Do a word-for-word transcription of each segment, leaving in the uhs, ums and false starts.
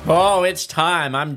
Oh, it's time. I'm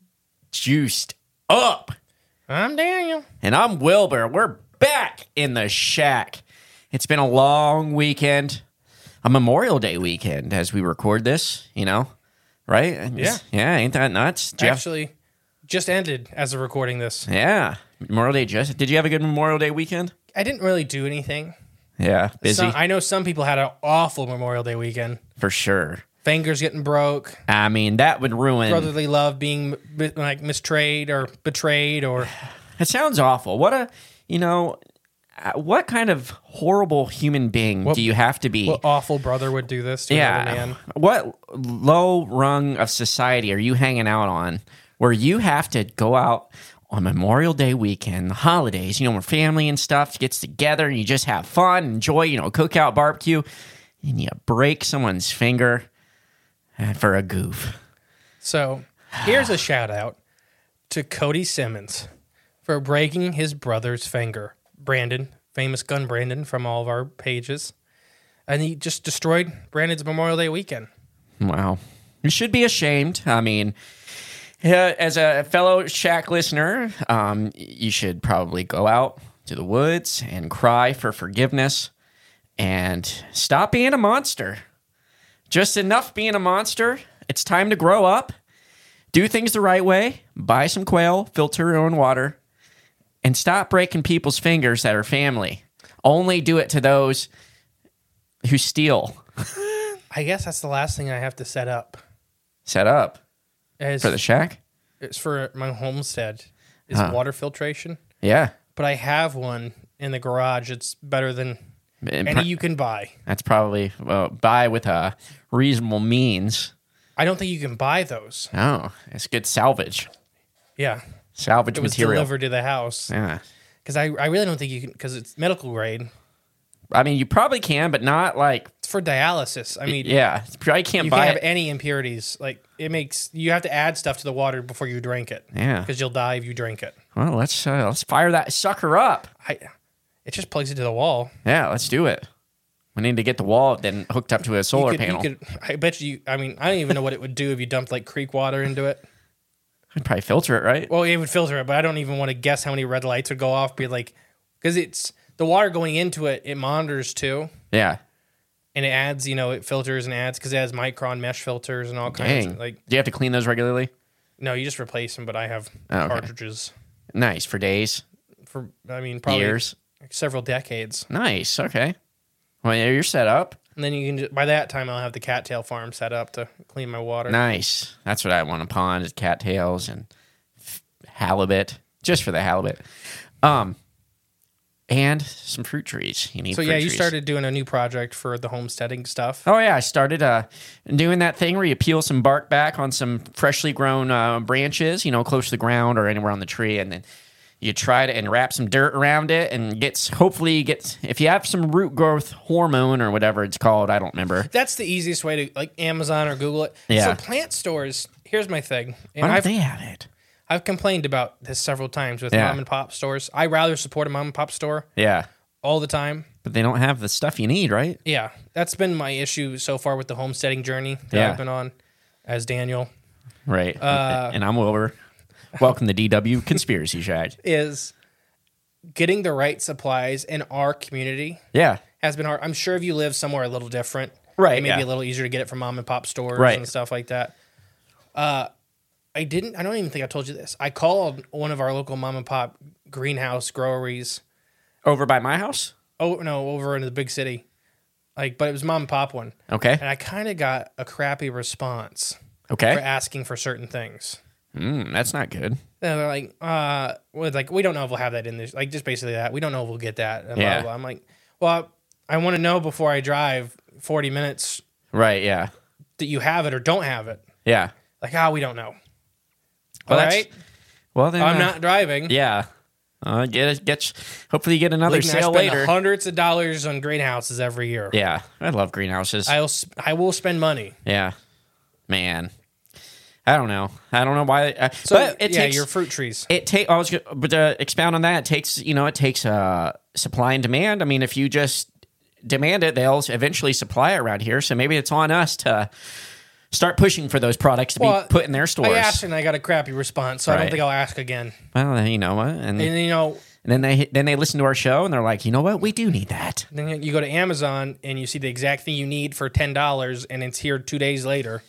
juiced up. I'm Daniel. And I'm Wilbur. We're back in the shack. It's been a long weekend, a Memorial Day weekend as we record this, you know, right? Yeah. Yeah, ain't that nuts? Jeff? Actually, just ended as of recording this. Yeah. Memorial Day just... Did you have a good Memorial Day weekend? I didn't really do anything. Yeah, busy? Some, I know some people had an awful Memorial Day weekend. For sure. Fingers getting broke. I mean, that would ruin... Brotherly love being like mistrayed or betrayed or... It sounds awful. What a... You know... What kind of horrible human being what, do you have to be? What awful brother would do this to yeah. another man? What low rung of society are you hanging out on where you have to go out on Memorial Day weekend, the holidays, you know, where family and stuff gets together and you just have fun, enjoy, you know, cookout, barbecue, and you break someone's finger for a goof. So here's a shout out to Cody Simmons for breaking his brother's finger. Brandon, famous gun Brandon from all of our pages. And he just destroyed Brandon's Memorial Day weekend. Wow. You should be ashamed. I mean, as a fellow Shack listener, um, you should probably go out to the woods and cry for forgiveness and stop being a monster. Just enough being a monster. It's time to grow up. Do things the right way. Buy some quail. Filter your own water. And stop breaking people's fingers that are family. Only do it to those who steal. I guess that's the last thing I have to set up. Set up? As, for the shack? It's for my homestead. Is huh. water filtration. Yeah. But I have one in the garage. It's better than and any pro- you can buy. That's probably, well, buy with a reasonable means. I don't think you can buy those. Oh, it's good salvage. Yeah. Salvage it was material. delivered to the house. Yeah. Because I, I really don't think you can, because it's medical grade. I mean, you probably can, but not like... It's for dialysis. I mean... Yeah. You probably can't you buy can't it. have any impurities. Like, it makes... You have to add stuff to the water before you drink it. Yeah. Because you'll die if you drink it. Well, let's uh, let's fire that sucker up. I, it just plugs into the wall. Yeah, let's do it. We need to get the wall then hooked up to a solar you could, panel. You could, I bet you... I mean, I don't even know what it would do if you dumped, like, creek water into it. I'd probably filter it, right? Well, it would filter it, but I don't even want to guess how many red lights would go off. Be like, because it's the water going into it, it monitors too. Yeah, and it adds, you know, it filters and adds because it has micron mesh filters and all kinds. Dang. Of, like, do you have to clean those regularly? No, you just replace them. But I have oh, okay. cartridges. Nice for days. For I mean, probably years, several decades. Nice. Okay. Well, yeah, you're set up. And then you can just, by that time I'll have the cattail farm set up to clean my water. Nice. That's what I want to pond is cattails and f- halibut, just for the halibut. Um, and some fruit trees. You need. So fruit yeah, you trees. started doing a new project for the homesteading stuff. Oh yeah, I started uh doing that thing where you peel some bark back on some freshly grown uh, branches, you know, close to the ground or anywhere on the tree, and then you try to and wrap some dirt around it and gets hopefully you get if you have some root growth hormone or whatever it's called, I don't remember. That's the easiest way to like Amazon or Google it. Yeah. So plant stores, here's my thing. And Why don't I've, they have it? I've complained about this several times with Yeah. mom and pop stores. I rather support a mom and pop store Yeah. all the time. But they don't have the stuff you need, right? Yeah. That's been my issue so far with the homesteading journey that Yeah. I've been on as Daniel. Right. Uh, and I'm Wilbur. Welcome to D W Conspiracy Shack. Is getting the right supplies in our community Yeah. has been hard. I'm sure if you live somewhere a little different, Right, it may yeah. be a little easier to get it from mom and pop stores Right. and stuff like that. Uh, I didn't. I don't even think I told you this. I called one of our local mom and pop greenhouse groweries. Over by my house? Oh no, over in the big city. Like, but it was mom and pop one, Okay. and I kind of got a crappy response for Okay. asking for certain things. Mm, that's not good. And they're like, uh, well, like we don't know if we'll have that in this. Like, just basically that we don't know if we'll get that. And Yeah. blah, blah, blah. I'm like, well, I want to know before I drive forty minutes Right, yeah. that you have it or don't have it. Yeah. Like, ah, we don't know. Well, All that's- right, Well, then I'm uh, not driving. Yeah. Uh, get it, get. Hopefully, you get another Like, I sale spend later. hundreds of dollars on greenhouses every year. Yeah, I love greenhouses. I'll sp- I will spend money. yeah, man. I don't know. I don't know why. Uh, So but it yeah, takes your fruit trees. it take. I was gonna, but to expound on that, it takes you know it takes uh, supply and demand. I mean, if you just demand it, they'll eventually supply it around here. So maybe it's on us to start pushing for those products to Well, be put in their stores. I asked and I got a crappy response, so I Right. don't think I'll ask again. Well, then you know what, and, And you know, and then they then they listen to our show and they're like, you know what, we do need that. then you go to Amazon and you see the exact thing you need for ten dollars, and it's here two days later.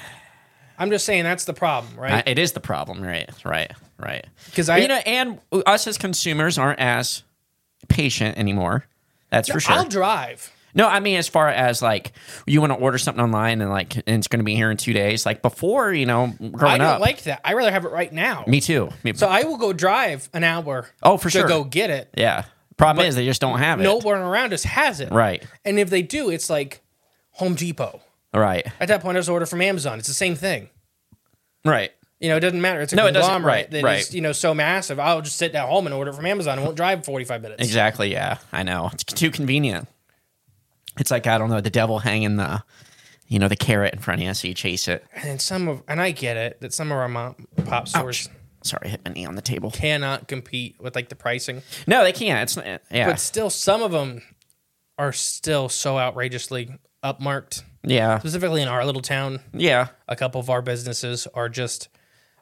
I'm just saying that's the problem, right? Uh, it is the problem, right? Right, right. 'Cause I- you know, and us as consumers aren't as patient anymore. That's for sure. I'll drive. No, I mean, as far as like you want to order something online and like and it's going to be here in two days. Like before, you know, growing I don't up. like that. I rather have it right now. Me too. Me, So I will go drive an hour. Oh, for to sure. go get it. yeah. Problem is, they just don't have it. No one around us has it. Right. And if they do, it's like Home Depot. Right. At that point, I just order from Amazon. It's the same thing. Right. You know, it doesn't matter. It's a No, it doesn't. conglomerate Right, that right. is, you know, so massive. I'll just sit at home and order it from Amazon. I won't drive forty-five minutes. Exactly. Yeah. I know. It's too convenient. It's like, I don't know, the devil hanging the, you know, the carrot in front of you so you chase it. And some of, and I get it, that some of our mom and pop stores Sorry, I hit my knee on the table. cannot compete with like the pricing. No, they can't. It's not, yeah. But still, some of them are still so outrageously upmarked. yeah. Specifically in our little town, Yeah. a couple of our businesses are just,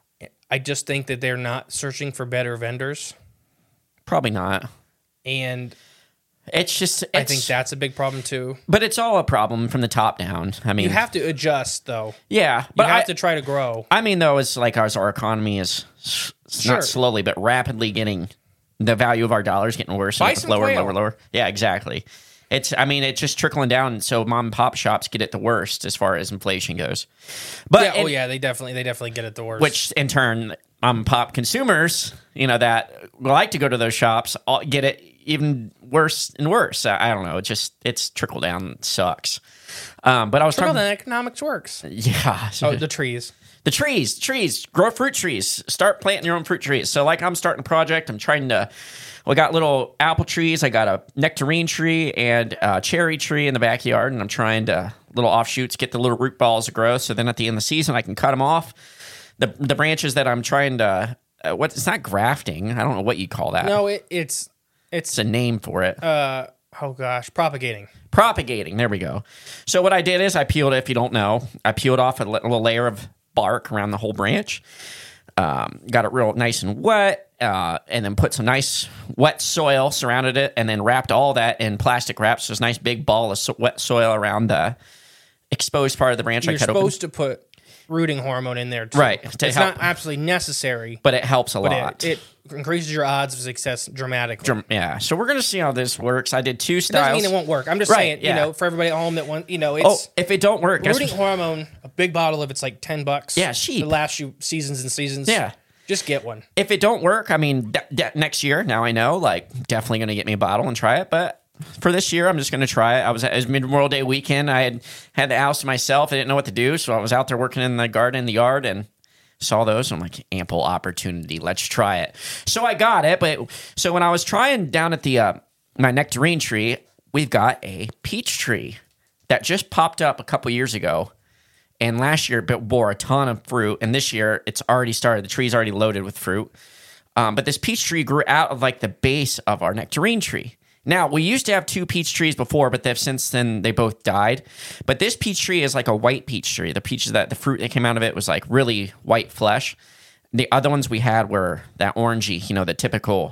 I just think that they're not searching for better vendors. Probably not. And It's just, it's, I think that's a big problem too. but it's all a problem from the top down. I mean, You have to adjust though. yeah, You but have I, to try to grow. I mean, though, it's like ours, our economy is s- Sure. not slowly, but rapidly getting the value of our dollars getting worse, Buy and some lower, and quail. lower, lower. Yeah, exactly. It's, I mean, it's just trickling down. So mom and pop shops get it the worst as far as inflation goes. But Yeah, oh and- yeah, they definitely they definitely get it the worst. which in turn, mom and pop consumers, you know, that like to go to those shops, all get it even worse and worse. I, I don't know. It just it's trickle down. It sucks. Um, but I was How talking. the economics works. Yeah. Oh, the trees. The trees, trees, grow fruit trees. Start planting your own fruit trees. So, like, I'm starting a project. I'm trying to. We got little apple trees. I got a nectarine tree and a cherry tree in the backyard, and I'm trying to little offshoots get the little root balls to grow. So then, at the end of the season, I can cut them off. The the branches that I'm trying to. Uh, what it's not grafting. I don't know what you call that. No, it, it's it's It's a name for it. uh oh gosh, propagating. Propagating. There we go. So what I did is I peeled it. If you don't know, I peeled off a li- little layer of bark around the whole branch. Um, got it real nice and wet, uh, and then put some nice wet soil, surrounded it, and then wrapped all that in plastic wraps. So it's a nice big ball of so- wet soil around the exposed part of the branch. You're I cut supposed open. to put rooting hormone in there too. Right, It's to help. not absolutely necessary, But it helps a but lot. it, it increases your odds of success dramatically. Drum- yeah. So we're gonna see how this works. I did two It doesn't styles. mean it won't work. I'm just Right, saying, yeah. you know, for everybody at home that want, you know, oh, it's if it don't work, guess rooting hormone. A big bottle of it's like ten bucks. Yeah, cheap. To last you seasons and seasons. Yeah. just get one. if it don't work, I mean, de- de- next year, now I know, like, definitely going to get me a bottle and try it. But for this year, I'm just going to try it. I was at it was Memorial Day weekend. I had had the house to myself. I didn't know what to do. So I was out there working in the garden, in the yard, and saw those. I'm like, ample opportunity. Let's try it. So I got it. But so when I was trying down at the, uh, my nectarine tree, we've got a peach tree that just popped up a couple years ago. And last year it bore a ton of fruit, and this year it's already started. The tree's already loaded with fruit. Um, but this peach tree grew out of like the base of our nectarine tree. Now, we used to have two peach trees before, but they've since then they both died. But this peach tree is like a white peach tree. The peaches that the fruit that came out of it was like really white flesh. The other ones we had were that orangey, you know, the typical.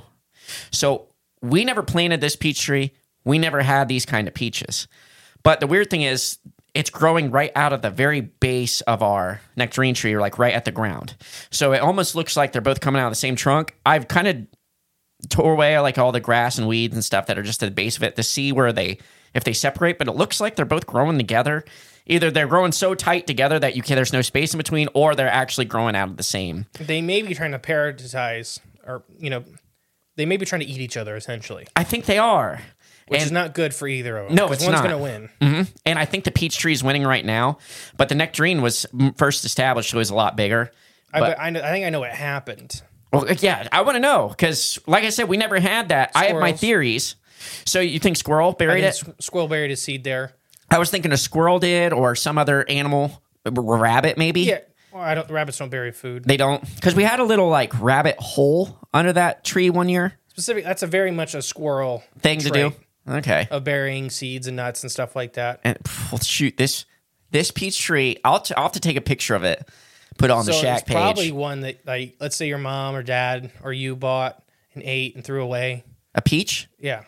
So we never planted this peach tree. We never had these kind of peaches. But the weird thing is, it's growing right out of the very base of our nectarine tree, or like right at the ground. So it almost looks like they're both coming out of the same trunk. I've kind of tore away like all the grass and weeds and stuff that are just at the base of it to see where they, if they separate, but it looks like they're both growing together. Either they're growing so tight together that you can, there's no space in between, or they're actually growing out of the same. They may be trying to parasitize, or you know, they may be trying to eat each other essentially, I think they are. which And- is not good for either of them. No, 'cause it's one's not. going to win. Mhm. And I think the peach tree is winning right now, but the nectarine was first established, so it was a lot bigger. I, But- bet- I, know, I think I know what happened. Well, yeah, I want to know because, like I said, we never had that. I have my Squirrels. theories. So you think squirrel I buried think it? squ- squirrel buried his seed there. I was thinking a squirrel did, or some other animal, a rabbit maybe. Yeah, well, I don't. Rabbits don't bury food. They don't, because we had a little like rabbit hole under that tree one year. Specific. That's a very much a squirrel Thing to trait do. Okay. of burying seeds and nuts and stuff like that. And pff, well, shoot, this This peach tree, I'll, t- I'll have to take a picture of it, put it on so the shack it's page. probably one that, like, let's say your mom or dad or you bought and ate and threw away. A peach? Yeah.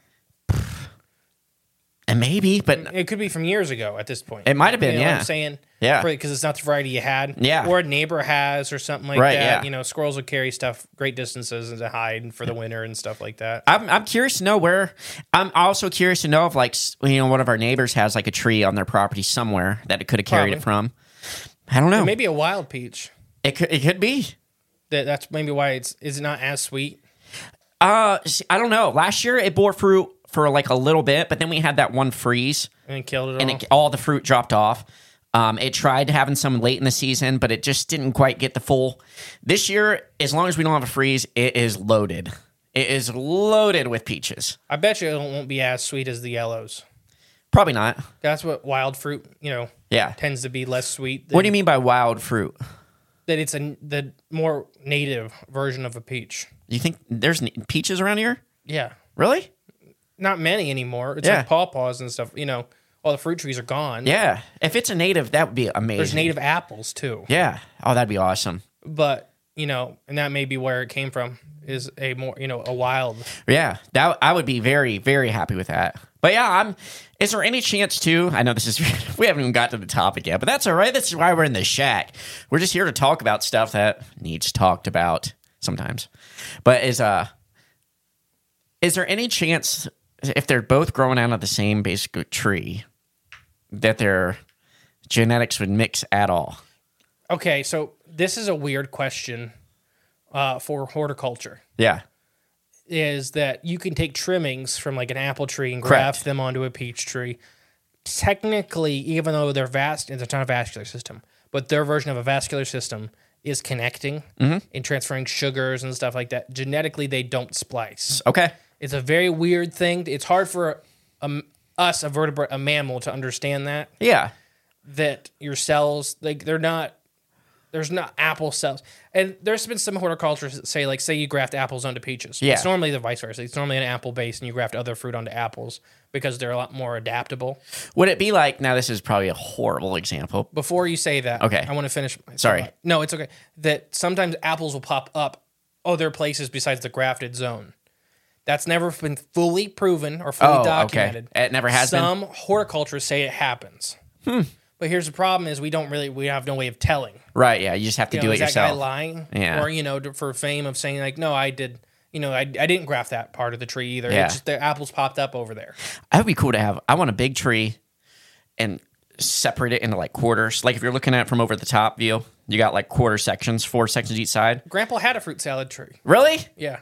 And maybe, but It could be from years ago at this point. it might have been, You know yeah. what I'm saying? Yeah. Because it's not the variety you had. Yeah. Or a neighbor has or something like Right, that. yeah. You know, squirrels would carry stuff great distances to hide for the winter and stuff like that. I'm I'm curious to know where. I'm also curious to know if like s- you know one of our neighbors has like a tree on their property somewhere that it could have carried it from. I don't know. Maybe a wild peach. It could it could be. That that's maybe why it's is it not as sweet. Uh, see, I don't know. Last year it bore fruit for like a little bit, but then we had that one freeze And killed it and all. it, all the fruit dropped off. Um, it tried having some late in the season, but it just didn't quite get the full. This year, as long as we don't have a freeze, it is loaded. It is loaded with peaches. I bet you it won't be as sweet as the yellows. Probably not. That's what wild fruit, you know, Yeah. tends to be less sweet. What do you mean by wild fruit? That it's a the more native version of a peach. You think there's n- peaches around here? Yeah. Really? Not many anymore. It's Yeah. like pawpaws and stuff. You know, all the fruit trees are gone. Yeah. If it's a native, that would be amazing. There's native apples too. Yeah. Oh, that'd be awesome. But, you know, and that may be where it came from, is a more, you know, a wild. Yeah. That I would be very, very happy with that. But yeah, I'm. Is there any chance too? I know this is we haven't even got to the topic yet, but that's all right. That's why we're in the shack. We're just here to talk about stuff that needs talked about sometimes. But is uh, is there any chance if they're both growing out of the same basic tree that their genetics would mix at all? Okay, so this is a weird question uh, for horticulture. Yeah. Is that you can take trimmings from like an apple tree and Correct. graft them onto a peach tree. Technically, even though they're vast, it's not a vascular system, but their version of a vascular system is connecting Mm-hmm. and transferring sugars and stuff like that. Genetically, they don't splice. Okay. It's a very weird thing. It's hard for um, us, a vertebrate, a mammal, to understand that. Yeah. That your cells, like they're not, there's not apple cells. And there's been some horticulturists that say, like, say you graft apples onto peaches. Yeah. It's normally the vice versa. It's normally an apple base and you graft other fruit onto apples because they're a lot more adaptable. Would it be like, now this is probably a horrible example. Before you say that, Okay. I want to finish. my Sorry. thought. No, it's okay. That sometimes apples will pop up other places besides the grafted zone. That's never been fully proven or fully Oh, okay. documented. It never has been? Some horticulturists say it happens. Hmm. But here's the problem: is we don't really we have no way of telling. Right, yeah. You just have to You do know, it is that guy yourself. lying? Yeah. Or you know, to- for fame of saying like, no, I did. You know, I, I didn't graft that part of the tree either. Yeah. It's just the apples popped up over there. That would be cool to have. I want a big tree and separate it into like quarters. Like if you're looking at it from over the top view, you got like quarter sections, four sections each side. Grandpa had a fruit salad tree. Really? Yeah.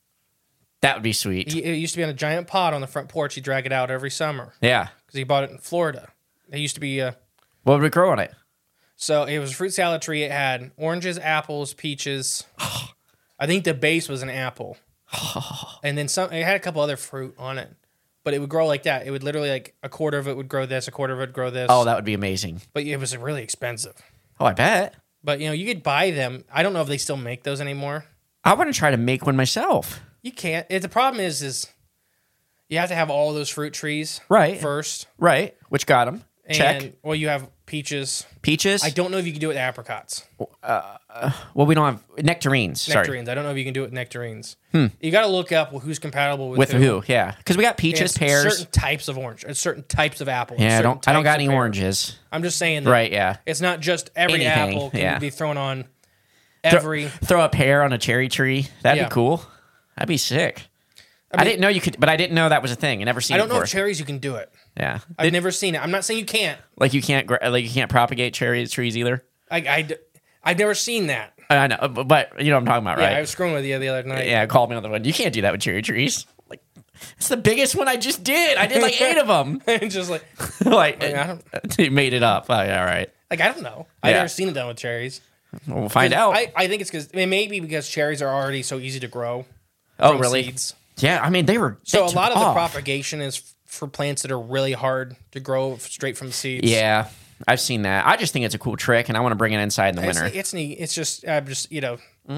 That would be sweet. He, it used to be on a giant pot on the front porch. He'd drag it out every summer Yeah. because he bought it in Florida. It used to be uh, What would we grow on it? so it was a fruit salad tree. It had oranges, apples, peaches. I think the base was an apple, and then some. It had a couple other fruit on it, but it would grow like that. It would literally like a quarter of it would grow this, a quarter of it would grow this. Oh, that would be amazing. But it was really expensive. Oh, I bet. But you know, you could buy them. I don't know if they still make those anymore. I want to try to make one myself. You can't. It, the problem is, is you have to have all those fruit trees Right. first. Right. Which got them. And, Check. well, you have peaches. Peaches. I don't know if you can do it with apricots. well, we don't have nectarines. Sorry. Nectarines. I don't know if you can do it with nectarines. You got to look up well, who's compatible with, With who. who? Yeah. Because we got peaches, It's pears. certain types of orange, it's certain types of apple. Yeah, I certain don't. I don't types got of any pear. oranges. I'm just saying that Right. Yeah. it's not just every Anything, apple can yeah. be thrown on Thro- every. throw a pear on a cherry tree. That'd Yeah. be cool. That'd be sick. I, mean- didn't know you could, but I didn't know that was a thing. I never seen I it don't know before. if cherries you can do it. yeah. I've Did- never seen it. I'm not saying you can't. like you can't gra- like you can't propagate cherry trees either. I, I, I've never seen that. I know, but, but you know what I'm talking about, Yeah, right? I was scrolling with you the other night. Yeah, call me on the one. You can't do that with cherry trees. Like, it's the biggest one I just did. I did like eight of them. just like, like, I don't- you made it up. Oh, yeah, all right. like I don't know. I've Yeah. never seen it done with cherries. Well, we'll find out. I, I think it's because I mean, maybe because cherries are already so easy to grow. oh, from really? Seeds. Yeah, I mean, they were. So they a took lot of off. the propagation is f- for plants that are really hard to grow straight from seeds. Yeah, I've seen that. I just think it's a cool trick, and I want to bring it inside in the It's, winter. it's neat. It's just, I'm just, you know,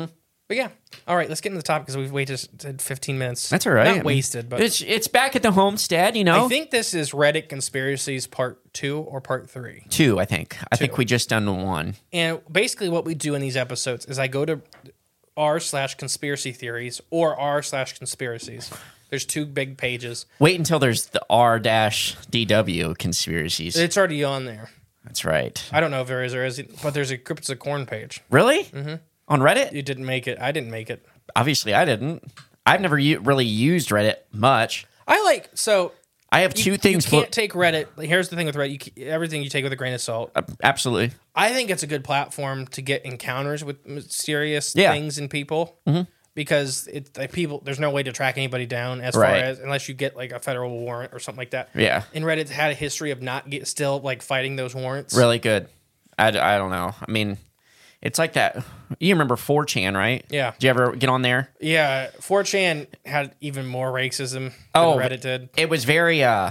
But yeah, all right, let's get into the topic because we've waited fifteen minutes. That's all right. I Not mean, wasted, but it's it's back at the homestead. You know, I think this is Reddit conspiracies part two or part three. two. I think. I think Two. we just done one. And basically, what we do in these episodes is I go to r slash conspiracy theories or r slash conspiracies. There's two big pages. Wait until there's the R dash D W conspiracies. It's already on there. That's right. I don't know if there is or isn't, but there's a Cryptids of Corn page. Really? Mm-hmm. On Reddit? You didn't make it. I didn't make it. Obviously, I didn't. I've never u- really used Reddit much. I like so. I have two you, things. You can't flo- take Reddit. Like, here's the thing with Reddit: you, c- everything you take with a grain of salt. Uh, absolutely. I think it's a good platform to get encounters with mysterious Yeah. things and people mm-hmm. because it like, people. There's no way to track anybody down as Right. far as unless you get like a federal warrant or something like that. Yeah. And Reddit's had a history of not get still like fighting those warrants. Really good. I, d- I don't know. I mean, it's like that. You remember four chan, right? Yeah. Did you ever get on there? Yeah, four chan had even more racism than Oh, Reddit did. It was very, uh,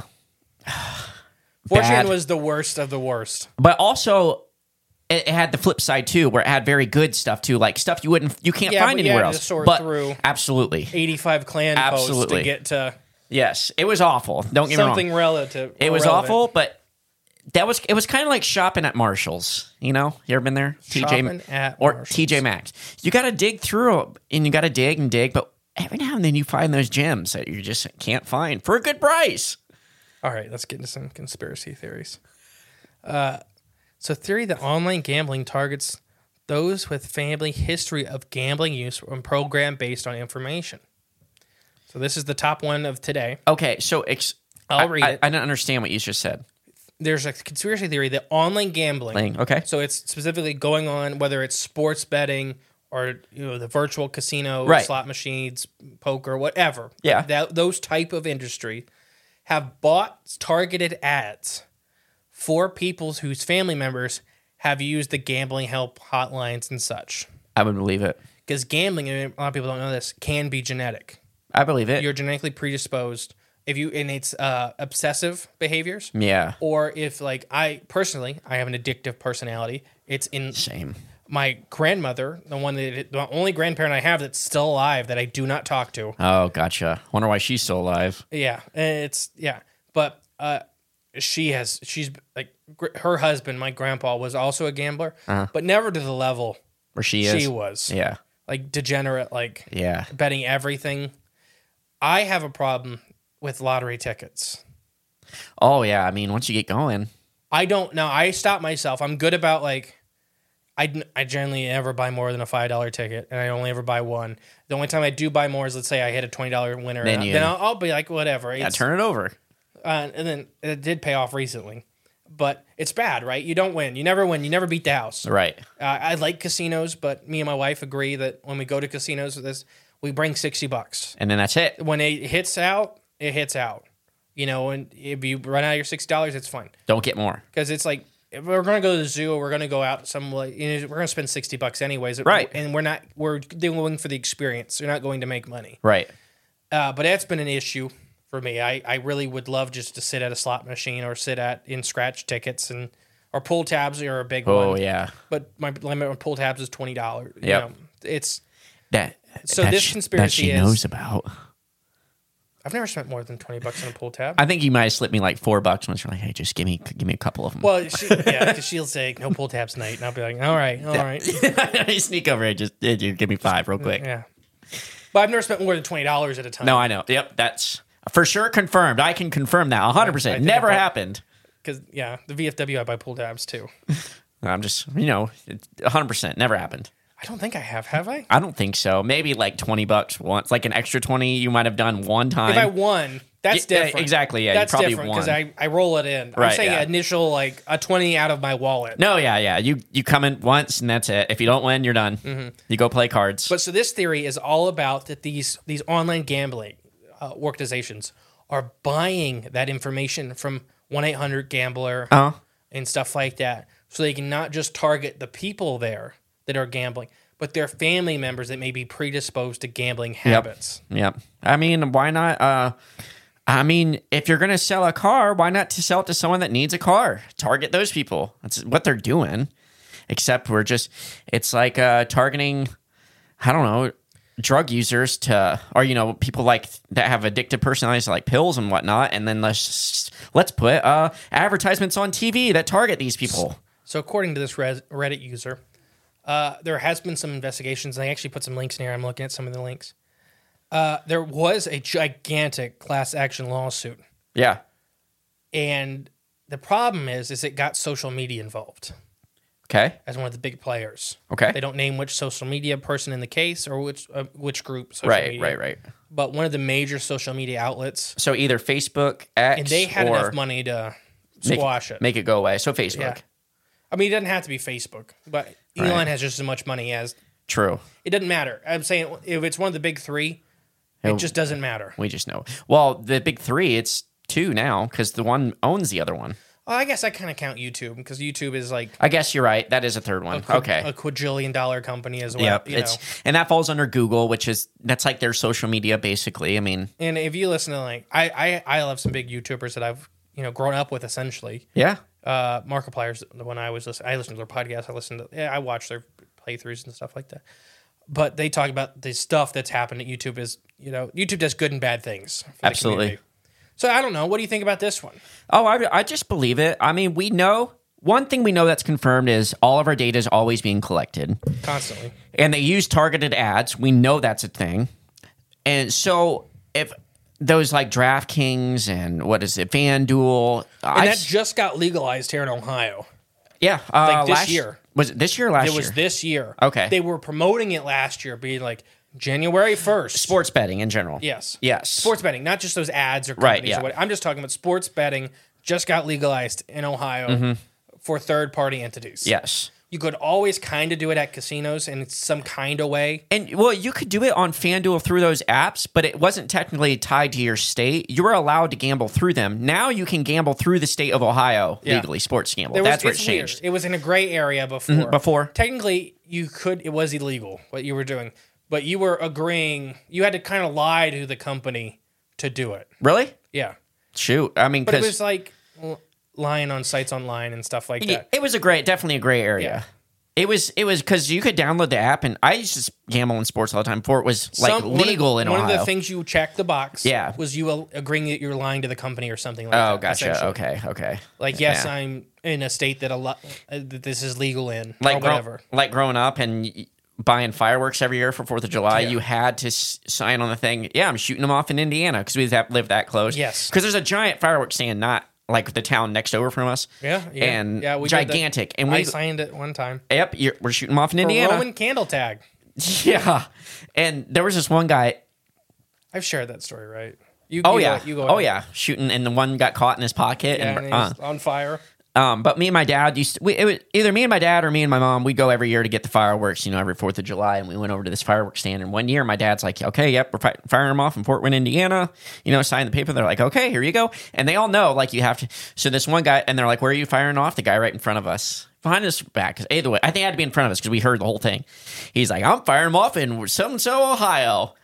four chan bad. was the worst of the worst. but also it, it had the flip side too, where it had very good stuff too, like stuff you wouldn't, you can't Yeah, find but you anywhere had to else. sort but through absolutely, eighty-five clan posts Absolutely. to get to yes, it was awful. Don't get something me wrong. relative. It was relevant. awful, but that was it was kind of like shopping at Marshalls. You know, you ever been there? Shopping at or Marshalls. T J Maxx. You got to dig through and you got to dig and dig, but every now and then you find those gems that you just can't find for a good price. All right, let's get into some conspiracy theories. Uh, so, theory that online gambling targets those with family history of gambling use and program based on information. So, this is the top one of today. Okay, so ex- I'll I, read I, it. I don't understand what you just said. There's a conspiracy theory that online gambling. Playing, okay. So, it's specifically going on whether it's sports betting or you know the virtual casino, Right. slot machines, poker, whatever. Yeah. That, those type of industry have bought targeted ads for people whose family members have used the gambling help hotlines and such. I would believe it. Because gambling, and a lot of people don't know this, can be genetic. I believe it. You're genetically predisposed if you and it's uh, obsessive behaviors, yeah, or if like I personally, I have an addictive personality. It's in same. my grandmother, the one that the only grandparent I have that's still alive that I do not talk to. Oh, gotcha. Wonder why she's still alive. Yeah, it's yeah, but uh, she has she's like gr- her husband, my grandpa, was also a gambler, Uh-huh. but never to the level Where she is. she was. Yeah. Like degenerate, like Yeah. betting everything. I have a problem with lottery tickets. Oh, yeah. I mean, once you get going. I don't know. I stop myself. I'm good about like. I, I generally never buy more than a five dollar ticket, and I only ever buy one. The only time I do buy more is, let's say I hit a twenty dollar winner. Then Then, you- then I'll, I'll be like, whatever. Yeah, It's- turn it over. uh, and then it did pay off recently. But it's bad, right? You don't win. You never win. You never beat the house. Right. Uh, I like casinos, but me and my wife agree that when we go to casinos with this, we bring sixty bucks. And then that's it. When it hits out, it hits out. You know, and if you run out of your sixty dollars, it's fine. Don't get more. Because it's like, if we're going to go to the zoo, or we're going to go out some like, you know, we're going to spend sixty bucks anyways. Right. And we're not, we're going for the experience. You're not going to make money. Right. Uh, but that's been an issue for me. I, I really would love just to sit at a slot machine or sit at in scratch tickets and or pull tabs are a big one. Oh, yeah. But my limit on pull tabs is twenty dollars. You Yep. know, it's That, So that this sh- conspiracy that she is- knows about. I've never spent more than twenty bucks on a pull tab. I think you might have slipped me like four bucks once. You're like, hey, just give me give me a couple of them. Well, she, yeah, because she'll say no pull tabs tonight, and I'll be like, all right, all right, you sneak over here, just hey, dude, give me five real quick. yeah. But I've never spent more than twenty dollars at a time. No, I know. Yep, that's for sure confirmed. I can confirm that one hundred I percent. think Never I bought- happened. because yeah, the V F W I buy pull tabs too. I'm just, you know, it's one hundred percent. Never happened. I don't think I have. Have I? I don't think so. Maybe like twenty bucks once, like an extra twenty you might have done one time. If I won, that's Yeah, different. exactly, yeah, you that's probably different because won. I, I roll it in. I'm Right, saying yeah. initial like a twenty out of my wallet. No, yeah, yeah. You you come in once and that's it. If you don't win, you're done. You go play cards. But so this theory is all about that these these online gambling uh, organizations are buying that information from one eight hundred gambler Oh, and stuff like that, so they can not just target the people there that are gambling, but their family members that may be predisposed to gambling habits. yep. I mean, why not? Uh, I mean, if you're gonna sell a car, why not to sell it to someone that needs a car? Target those people. That's what they're doing. Except we're just, it's like uh, targeting. I don't know, drug users to, or you know, people like that have addictive personalities like pills and whatnot, and then let's let's put uh, advertisements on T V that target these people. So according to this Res- Reddit user, uh, there has been some investigations. And I actually put some links in here. I'm looking at some of the links. Uh, there was a gigantic class action lawsuit, Yeah. and the problem is, is it got social media involved Okay. as one of the big players. Okay. They don't name which social media person in the case or which uh, which group. Social Right. media, Right. Right. But one of the major social media outlets, So either Facebook, X, and they had or enough money to make, squash it. make it go away. So Facebook. Yeah. I mean, it doesn't have to be Facebook, but Elon Right. has just as much money as. True. It doesn't matter. I'm saying if it's one of the big three, it It'll- just doesn't matter. We just know. Well, the big three, it's two now because the one owns the other one. Well, I guess I kind of count YouTube because YouTube is like I guess you're right. That is a third one. a, qu- okay. a quadrillion dollar company as well. Yep. You It's know? and that falls under Google, which is that's like their social media basically. I mean, And if you listen to like I, I I love some big YouTubers that I've you know grown up with essentially. yeah. Uh, Markiplier's the one I was listening. I listened to their podcast. I listened to yeah, I watch their playthroughs and stuff like that. But they talk about the stuff that's happened at YouTube is you know YouTube does good and bad things. For the Absolutely. community. So I don't know. What do you think about this one? Oh, I, I just believe it. I mean, we know one thing we know that's confirmed is all of our data is always being collected. Constantly. And they use targeted ads. We know that's a thing. And so if those like DraftKings and what is it, FanDuel. And I, that just got legalized here in Ohio. yeah. Uh, like this last, year. Was it this year or last It year? was this year. Okay. They were promoting it last year, being like January first. Sports betting in general. Yes. Yes. Sports betting, not just those ads or Right, companies yeah. or what. I'm just talking about sports betting just got legalized in Ohio for third party entities. Yes. You could always kind of do it at casinos in some kind of way. And well, you could do it on FanDuel through those apps, but it wasn't technically tied to your state. You were allowed to gamble through them. Now you can gamble through the state of Ohio Yeah. legally, sports gamble. There was- That's where it it's weird. changed. It was in a gray area before. Before. Technically, you could. It was illegal what you were doing, but you were agreeing. You had to kind of lie to the company to do it. Really? Yeah, Shoot. I mean, but it because was like l- lying on sites online and stuff like that. it was a great, definitely a gray area. Yeah. It was, it was because you could download the app, and I used to gamble in sports all the time before it was like Some- one of- legal in one Ohio. of the things you checked the box Yeah. was you uh, agreeing that you're lying to the company or something like oh, that. gotcha. essentially. Okay, okay. Like, yes, Yeah. I'm in a state that a lot uh, that this is legal in Like or grow- whatever. like growing up and y- buying fireworks every year for Fourth of July, Yeah. you had to s- sign on the thing. Yeah, I'm shooting them off in Indiana because we that, live that close. Yes. because there's a giant fireworks stand, not like the town next over from us. Yeah, yeah, and yeah. We did that. gigantic. And we, I signed it one time. yep, you're, we're shooting them off in For Indiana. Roman candle tag. Yeah, and there was this one guy. I've shared that story, right? You, Oh you yeah, go, you go oh ahead. yeah, shooting, and the one got caught in his pocket. Yeah, and, and uh, he's on fire. Um, but me and my dad used to, we, it was either me and my dad or me and my mom, we go every year to get the fireworks, you know, every fourth of July. And we went over to this fireworks stand. And one year, my dad's like, okay, yep, we're fi- firing them off in Fort Wayne, Indiana. You know, sign the paper. They're like, okay, here you go. And they all know, like, you have to. So this one guy, and they're like, where are you firing off? The guy right in front of us. Behind us back. Because either way, I think it had to be in front of us because we heard the whole thing. He's like, I'm firing them off in so and so, Ohio.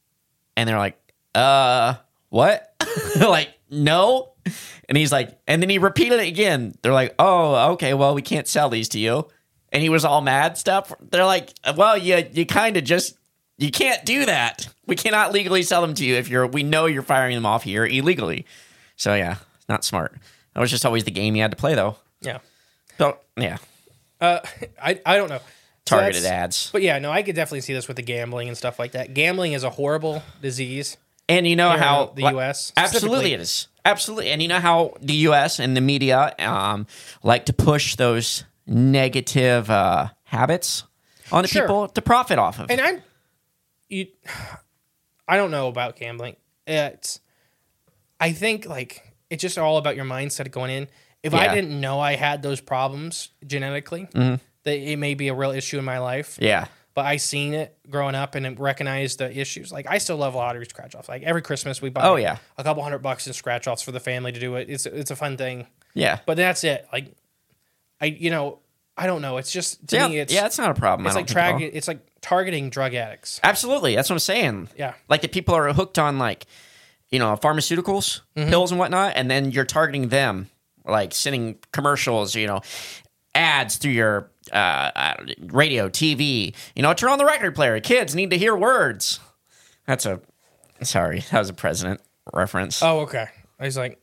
And they're like, uh, what? Like, no. And he's like, and then he repeated it again. They're like, oh, okay, well, we can't sell these to you. And he was all mad stuff. They're like, well, you you kind of just, you can't do that. We cannot legally sell them to you if you're, we know you're firing them off here illegally. So yeah, not smart. That was just always the game you had to play though. Yeah. So yeah, Uh, I I don't know. So targeted that's- ads. But yeah, no, I could definitely see this with the gambling and stuff like that. Gambling is a horrible disease. And you know Here in how the U S absolutely specifically. it is. Absolutely. And you know how the U S and the media um, like to push those negative uh, habits onto Sure. people to profit off of. And I'm, you, I don't know about gambling. It's, I think like it's just all about your mindset going in. If I Yeah. didn't know I had those problems genetically, that it may be a real issue in my life. yeah. But I seen it growing up and recognized the issues. Like I still love lottery scratch offs. Like every Christmas we buy Oh, yeah. a couple hundred bucks in scratch offs for the family to do it. It's it's a fun thing. Yeah. But that's it. Like I you know, I don't know. It's just to yeah, me it's yeah, it's not a problem. it's I like don't think at all. target it's like targeting drug addicts. Absolutely. That's what I'm saying. Yeah. Like the people are hooked on like, you know, pharmaceuticals, Mm-hmm. pills and whatnot, and then you're targeting them, like sending commercials, you know, ads through your uh, uh, radio, T V. You know, turn on the record player. Kids need to hear words. That's a sorry, that was a president reference. Oh, okay. I was like,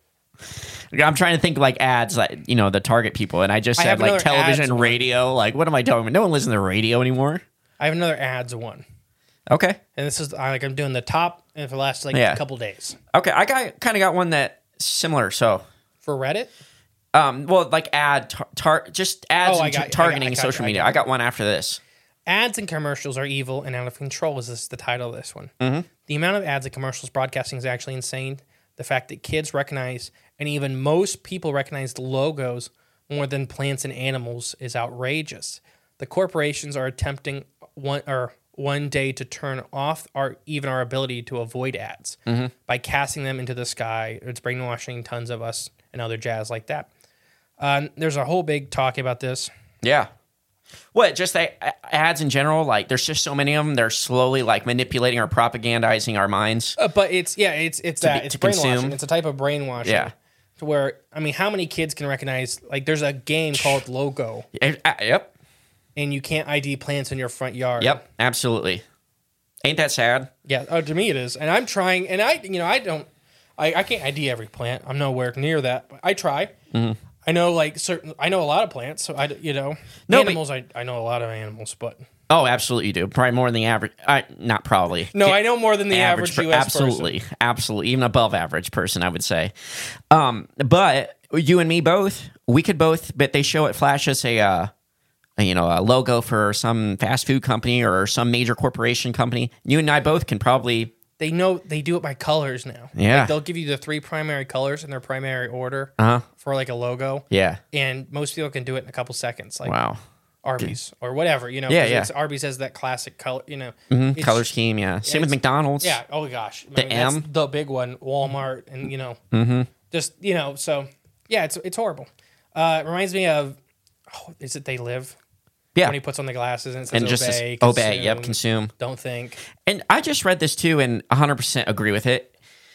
I'm trying to think like ads, like you know, the target people, and I just I said have like another television, ads one. radio. Like, what am I talking about? No one listens to the radio anymore. I have another ads one, Okay. and this is I like I'm doing the top and for the last like Yeah. a couple days Okay, I got kind of got one that similar. So, for Reddit. um, well, like ad, tar, tar just ads Oh, I and got- tar- I got- targeting I got- social I media. got- I got one after this. Ads and commercials are evil and out of control. Is this the title of this one? Mm-hmm. The amount of ads and commercials broadcasting is actually insane. The fact that kids recognize, and even most people recognize the logos more than plants and animals is outrageous. The corporations are attempting one or one day to turn off our even our ability to avoid ads Mm-hmm. by casting them into the sky. It's brainwashing tons of us and other jazz like that. Uh, there's a whole big talk about this. Yeah. What? Just the a- ads in general? Like, there's just so many of them. They're slowly like manipulating or propagandizing our minds. Uh, but it's yeah, it's it's that be- it's to brainwashing. consume. It's a type of brainwashing. Yeah. To where I mean, how many kids can recognize? Like, there's a game called Logo, Eh, uh, Yep. and you can't I D plants in your front yard. Yep. Absolutely. Ain't that sad? Yeah. Oh, to me it is, and I'm trying, and I you know I don't, I, I can't I D every plant. I'm nowhere near that, but I try. Mm-hmm. I know like certain. I know a lot of plants, so I you know No, but- animals. I I know a lot of animals, but Oh, absolutely, you do. Probably more than the average. Uh, not probably. no, Get- I know more than the average, per- U S absolutely, person. absolutely, even above average person, I would say. Um, but you and me both, we could both. But they show it flash us a, uh, a, you know, a logo for some fast food company or some major corporation company. You and I both can probably. They know they do it by colors now. Yeah. Like, they'll give you the three primary colors in their primary order Uh huh. for like a logo. Yeah. And most people can do it in a couple seconds, like Wow. Arby's or whatever, you know. Yeah, 'cause yeah. It's, Arby's has that classic color, you know. Mhm. It's- Color scheme. Yeah. Same with it's- McDonald's. Yeah. Oh gosh. I The mean, that's M. the big one, Walmart, and you know, Mm-hmm. just you know. So yeah, it's it's horrible. Uh, it reminds me of, oh, is it They Live? Yeah. When he puts on the glasses and it says And obey, just this- consume, obey. Yep. Consume. Don't think. And I just read this too, and one hundred percent agree with it.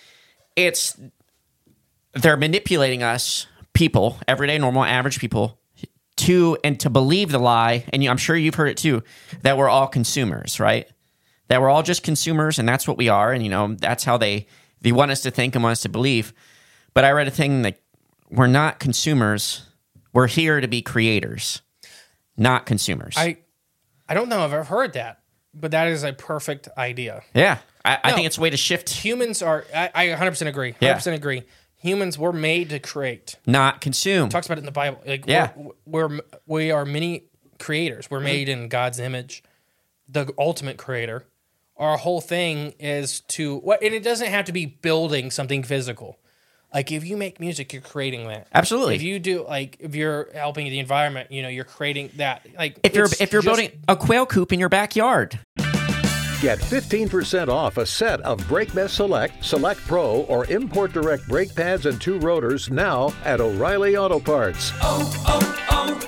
It's they're manipulating us, people, everyday, normal, average people, to and to believe the lie. And you, I'm sure you've heard it too, that we're all consumers, right? That we're all just consumers, and that's what we are. And you know, that's how they they want us to think and want us to believe. But I read a thing that we're not consumers. We're here to be creators, not consumers. I I don't know if I've heard that, but that is a perfect idea. yeah, I, I No. think it's a way to shift, Humans are. I, I one hundred percent agree. one hundred percent agree. Humans were made to create. not consume. Talks about it in the Bible. Like Yeah. we're, we're we are many creators. We're made in God's image, the ultimate creator. Our whole thing is to what, and it doesn't have to be building something physical. Like if you make music, you're creating that. Absolutely. If you do like if you're helping the environment, you know, you're creating that. Like If you're it's if you're just- building a quail coop in your backyard, Get fifteen percent off a set of BrakeBest Select, Select Pro, or Import Direct brake pads and two rotors now at O'Reilly Auto Parts. oh,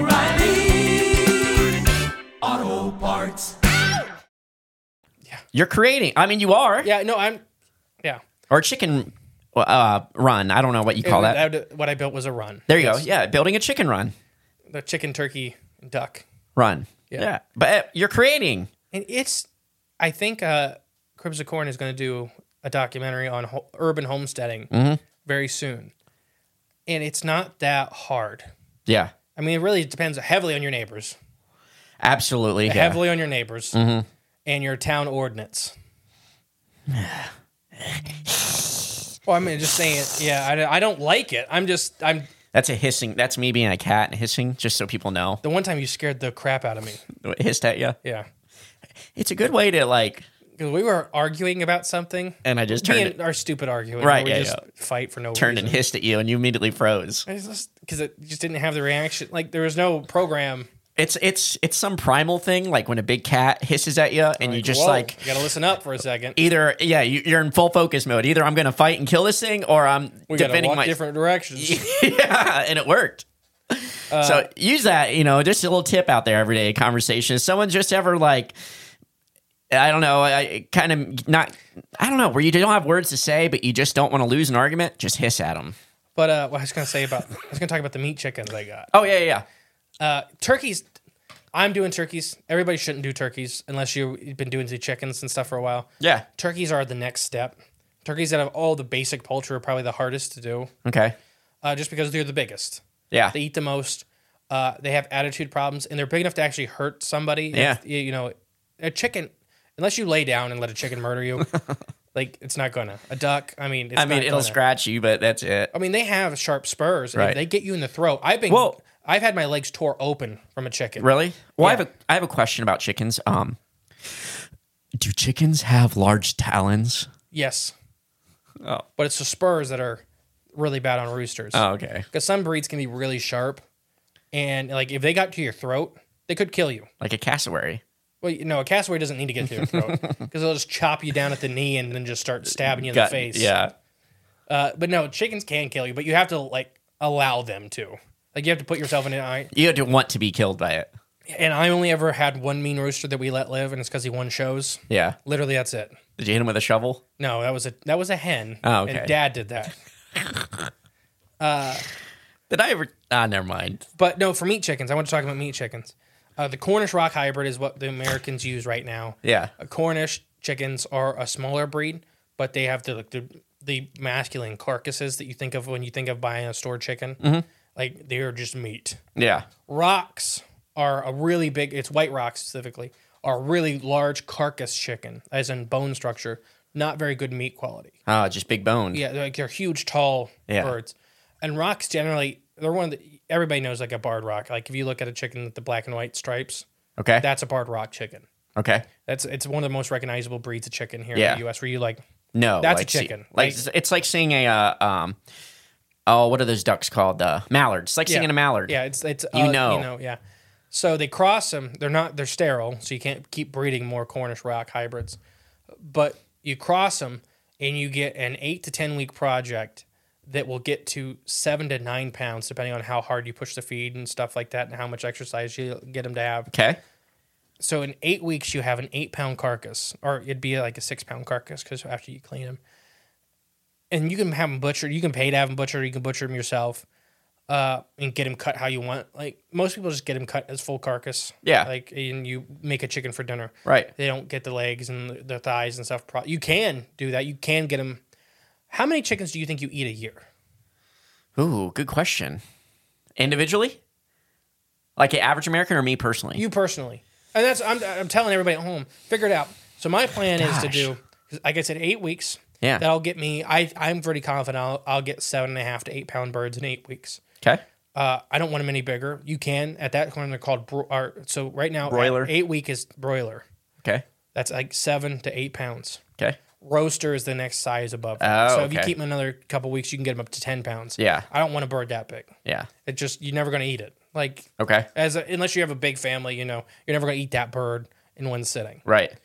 oh, oh, O'Reilly Auto Parts. you're creating. I mean, you are. yeah, no, I'm yeah. Or chicken uh, run. I don't know what you call that. That- What I built was a run. There you Yes. go. Yeah, building a chicken run. The chicken, turkey, duck. Run. Yeah. Yeah. But uh, you're creating. And it's, I think uh, Cribs of Corn is going to do a documentary on ho- urban homesteading Mm-hmm. very soon. And it's not that hard. Yeah. I mean, it really depends heavily on your neighbors, Absolutely. Yeah. heavily on your neighbors Mm-hmm. and your town ordinance. Well, I mean, just saying it. Yeah, I, I don't like it. I'm just, I'm, That's a hissing. That's me being a cat and hissing, just so people know. the one time you scared the crap out of me. It hissed at you. Yeah. It's a good way to like. Because we were arguing about something. And I just Me turned and our stupid arguing. Right, where we yeah, just yeah. fight for no turned reason. and hissed at you, and you immediately froze. Because it just didn't have the reaction. Like, there was no program. It's it's it's some primal thing, like when a big cat hisses at you, and you just Whoa, like you got to listen up for a second. either yeah you, you're in full focus mode. Either I'm going to fight and kill this thing, or I'm We got to defending walk my different directions. yeah, and it worked. so use that, you know, just a little tip out there, everyday conversation. If someone's just ever like, I don't know, I kind of not, I don't know, where you don't have words to say, but you just don't want to lose an argument, just hiss at them. But uh, what I was going to say about, I was going to talk about the meat chickens I got. Oh, yeah, yeah, yeah. Uh, turkeys, I'm doing turkeys. Everybody shouldn't do turkeys unless you've been doing the chickens and stuff for a while. Yeah. Turkeys are the next step. Turkeys that have all the basic poultry are probably the hardest to do, Okay. uh, just because they're the biggest. Yeah. They eat the most. Uh, they have attitude problems, and they're big enough to actually hurt somebody. Yeah. If, you you know, a chicken, unless you lay down and let a chicken murder you, like, it's not gonna. A duck, I mean, it's I mean, not it'll gonna. scratch you, but that's it. I mean, they have sharp spurs. And Right. They get you in the throat. I've been. Well- I've had my legs tore open from a chicken. Really? Well, I Yeah. have a I have a question about chickens. Um, do chickens have large talons? Yes, Oh. but it's the spurs that are really bad on roosters. Oh, okay. Because some breeds can be really sharp, and like if they got to your throat, they could kill you. Like a cassowary. Well, you know, a cassowary doesn't need to get to your throat because they'll just chop you down at the knee and then just start stabbing you in Got- the face. Yeah. Uh, but no, chickens can kill you, but you have to like allow them to. Like you have to put yourself in an eye. You have to want to be killed by it. And I only ever had one mean rooster that we let live, and it's because he won shows. Yeah. Literally, that's it. Did you hit him with a shovel? No, that was a that was a hen. Oh, okay. And Dad did that. Did I ever? Ah, never mind. But no, for meat chickens, I want to talk about meat chickens. Uh, the Cornish Rock Hybrid is what the Americans use right now. Yeah. Uh, Cornish chickens are a smaller breed, but they have the like, the, the masculine carcasses that you think of when you think of buying a store chicken. Mm-hmm. Like they are just meat. Yeah. Rocks are a really big. It's white rocks specifically. Are a really large carcass chicken, as in bone structure. Not very good meat quality. Oh, just big boned. Yeah, they're, like they're huge, tall Yeah. birds. And rocks generally, they're one of the, everybody knows like a barred rock. Like if you look at a chicken with the black and white stripes, Okay. that's a barred rock chicken. okay. That's it's one of the most recognizable breeds of chicken here Yeah. in the U S. Where you like, No. That's a like, see- chicken. like Like- it's like seeing a uh, um. Oh, what are those ducks called? Uh, mallards. It's like seeing a mallard. Yeah, it's it's You uh, know. you know, yeah. So they cross them. They're not. They're sterile, so you can't keep breeding more Cornish rock hybrids. But you cross them, and you get an eight to ten week project that will get to seven to nine pounds, depending on how hard you push the feed and stuff like that, and how much exercise you get them to have. Okay. So in eight weeks, you have an eight pound carcass, or it'd be like a six pound carcass because after you clean them, and you can have them butchered. You can pay to have them butchered. Or you can butcher them yourself, uh, and get them cut how you want. Like most people just get them cut as full carcass. Yeah. Like and you make a chicken for dinner. Right. They don't get the legs and the, the thighs and stuff. Pro- You can do that. You can get them. How many chickens do you think you eat a year? Ooh, good question. Individually? Like an average American or me personally? You personally, and that's I'm I'm telling everybody at home. Figure it out. So my plan is to Gosh. do, like I said, eight weeks. Yeah. That'll get me. I I'm pretty confident I'll I'll get seven and a half to eight pound birds in eight weeks. Okay. Uh, I don't want them any bigger. You can at that point they're called bro- are, so right now Broiler. at eight week is broiler. Okay. That's like seven to eight pounds. Okay. Roaster is the next size above. That. Oh, so if you okay. keep them another couple weeks, you can get them up to ten pounds. Yeah. I don't want a bird that big. Yeah. It just you're never gonna eat it. Like Okay. as a, unless you have a big family, you know, you're never gonna eat that bird in one sitting. Right.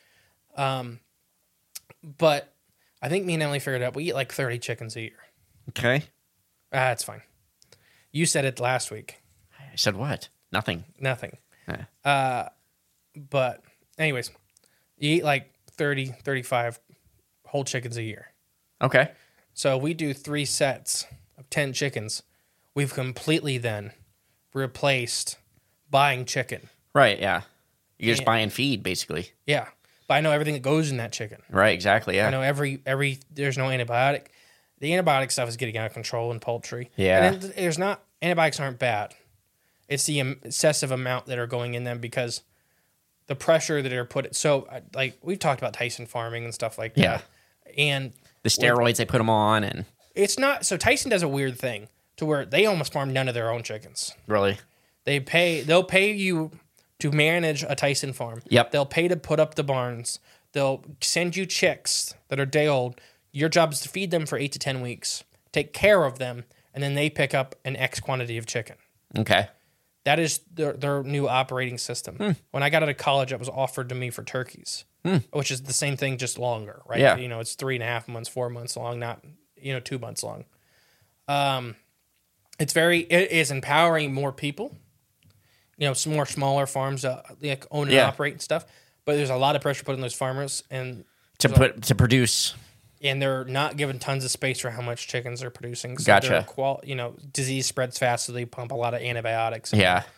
But I think me and Emily figured out we eat like thirty chickens a year. Okay. Ah, that's fine. You said it last week. I said what? Nothing. Nothing. Eh. But anyways, you eat like thirty, thirty-five whole chickens a year. Okay. So we do three sets of ten chickens. We've completely then replaced buying chicken. Right. Yeah. You're just Yeah. buying feed, basically. Yeah. But I know everything that goes in that chicken. Right. Exactly. Yeah. I know every every there's no antibiotic. The antibiotic stuff is getting out of control in poultry. Yeah. And it- there's not antibiotics aren't bad. It's the um, excessive amount that are going in them because the pressure that are put. So I- like we've talked about Tyson farming and stuff like that. Yeah. And The steroids they put them on, and it's not so Tyson does a weird thing to where they almost farm none of their own chickens. really. They pay they'll pay you to manage a Tyson farm. Yep. They'll pay to put up the barns. They'll send you chicks that are day old. Your job is to feed them for eight to ten weeks, take care of them, and then they pick up an X quantity of chicken. Okay. That is their, their new operating system. Hmm. When I got out of college, it was offered to me for turkeys, which is the same thing, just longer, right? Yeah. You know, it's three and a half months, four months long, not, you know, two months long. Um, it's very, it is empowering more people, you know, some more smaller farms, uh, like own and Yeah. operate and stuff. But there's a lot of pressure put on those farmers, and To put to produce. and they're not given tons of space for how much chickens they're producing. So Gotcha. their qual- you know, disease spreads fast, so they pump a lot of antibiotics. Yeah.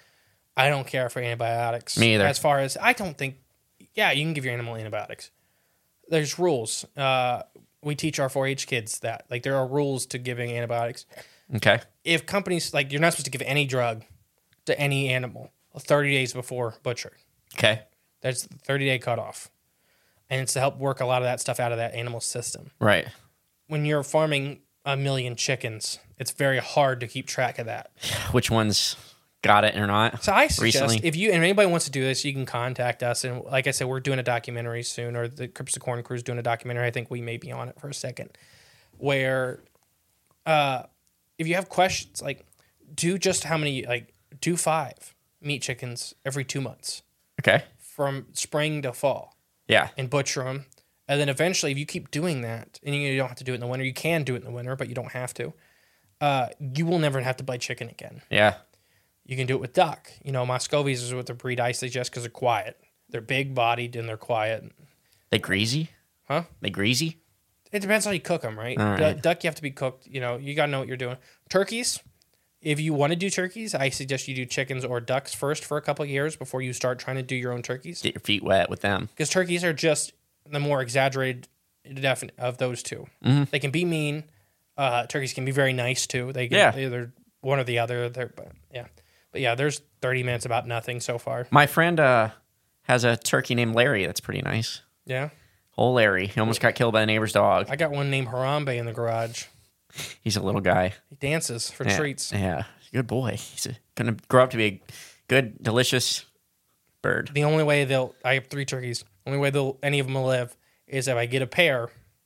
I don't care for antibiotics. Me either. As far as, I don't think, yeah, you can give your animal antibiotics. There's rules. Uh, we teach our four H kids that. Like, there are rules to giving antibiotics. Okay. If companies, like, you're not supposed to give any drug to any animal thirty days before butcher. Okay. There's the thirty-day cutoff. And it's to help work a lot of that stuff out of that animal system. Right. When you're farming a million chickens, it's very hard to keep track of that. Which ones got it or not? So I suggest recently? if you and anybody wants to do this, you can contact us. And like I said, we're doing a documentary soon, or the Crips of Corn Crew is doing a documentary. I think we may be on it for a second. Where, uh, if you have questions, like do just how many, like do five meat chickens every two months Okay. from spring to fall, Yeah. and butcher them. And then eventually, if you keep doing that, and you don't have to do it in the winter, you can do it in the winter, but you don't have to. Uh, you will never have to buy chicken again. Yeah. You can do it with duck. You know, Muscovies is what the breed I suggest because they're quiet. They're big bodied and they're quiet. They greasy? Huh? They greasy? It depends how you cook them, right? All Du- right. Duck, you have to be cooked. You know, you got to know what you're doing. Turkeys, if you want to do turkeys, I suggest you do chickens or ducks first for a couple of years before you start trying to do your own turkeys. Get your feet wet with them. Because turkeys are just the more exaggerated definite of those two. Mm-hmm. They can be mean. Uh, turkeys can be very nice too. They can Yeah. either one or the other. They're, but yeah, but yeah. There's thirty minutes about nothing so far. My friend uh, has a turkey named Larry that's pretty nice. Yeah, Old Larry. He almost got killed by a neighbor's dog. I got one named Harambe in the garage. He's a little guy. He dances for Yeah. treats. Yeah. Good boy. He's going to grow up to be a good, delicious bird. The only way they'll I have three turkeys. Only way they'll any of them will live is if I get a pair,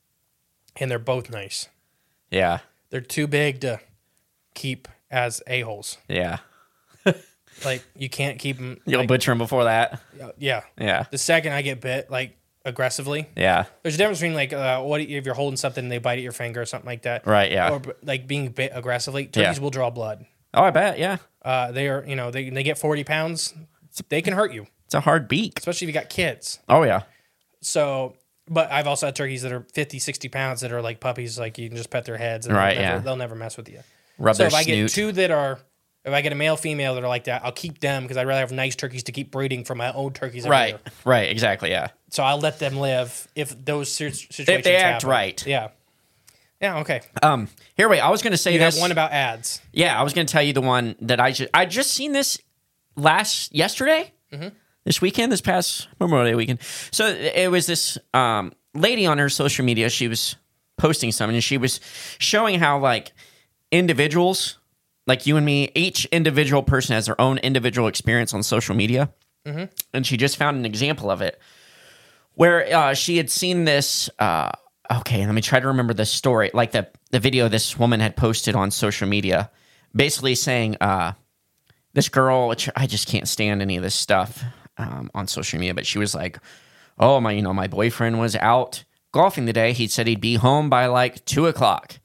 and they're both nice. Yeah. They're too big to keep as a-holes. Yeah. Like, you can't keep them. You'll like, butcher him before that. yeah. Yeah. The second I get bit, like, aggressively, Yeah. there's a difference between, like, uh, what if you're holding something and they bite at your finger or something like that. Right, yeah. Or, like, being bit aggressively. Turkeys Yeah. will draw blood. Oh, I bet. Yeah. Uh, they are, you know, they, they get forty pounds. They can hurt you, It's a hard beak. especially if you got kids. Oh, yeah. So, but I've also had turkeys that are fifty, sixty pounds that are like puppies, like you can just pet their heads. And Right, they'll never, yeah. They'll never mess with you. Rub so their if I get snoot. two that are, if I get a male, female that are like that, I'll keep them because I'd rather have nice turkeys to keep breeding from my own turkeys. every Right. year. Right. Exactly. Yeah. So I'll let them live if those si- situations If they act happen. right. Yeah. Yeah. Okay. Um. Here, wait. I was going to say You this. have one about ads. Yeah, I was going to tell you the one that I just I just seen this last yesterday, Mm-hmm. this weekend, this past Memorial Day weekend. So it was this um, lady on her social media. She was posting something, and she was showing how like individuals, like you and me, each individual person has their own individual experience on social media, Mm-hmm. and she just found an example of it where uh, she had seen this. Uh, okay, let me try to remember the story, like the the video this woman had posted on social media, basically saying, uh, this girl, which I just can't stand any of this stuff um, on social media, but she was like, oh, my, you know, my boyfriend was out golfing today. He said he'd be home by like two o'clock.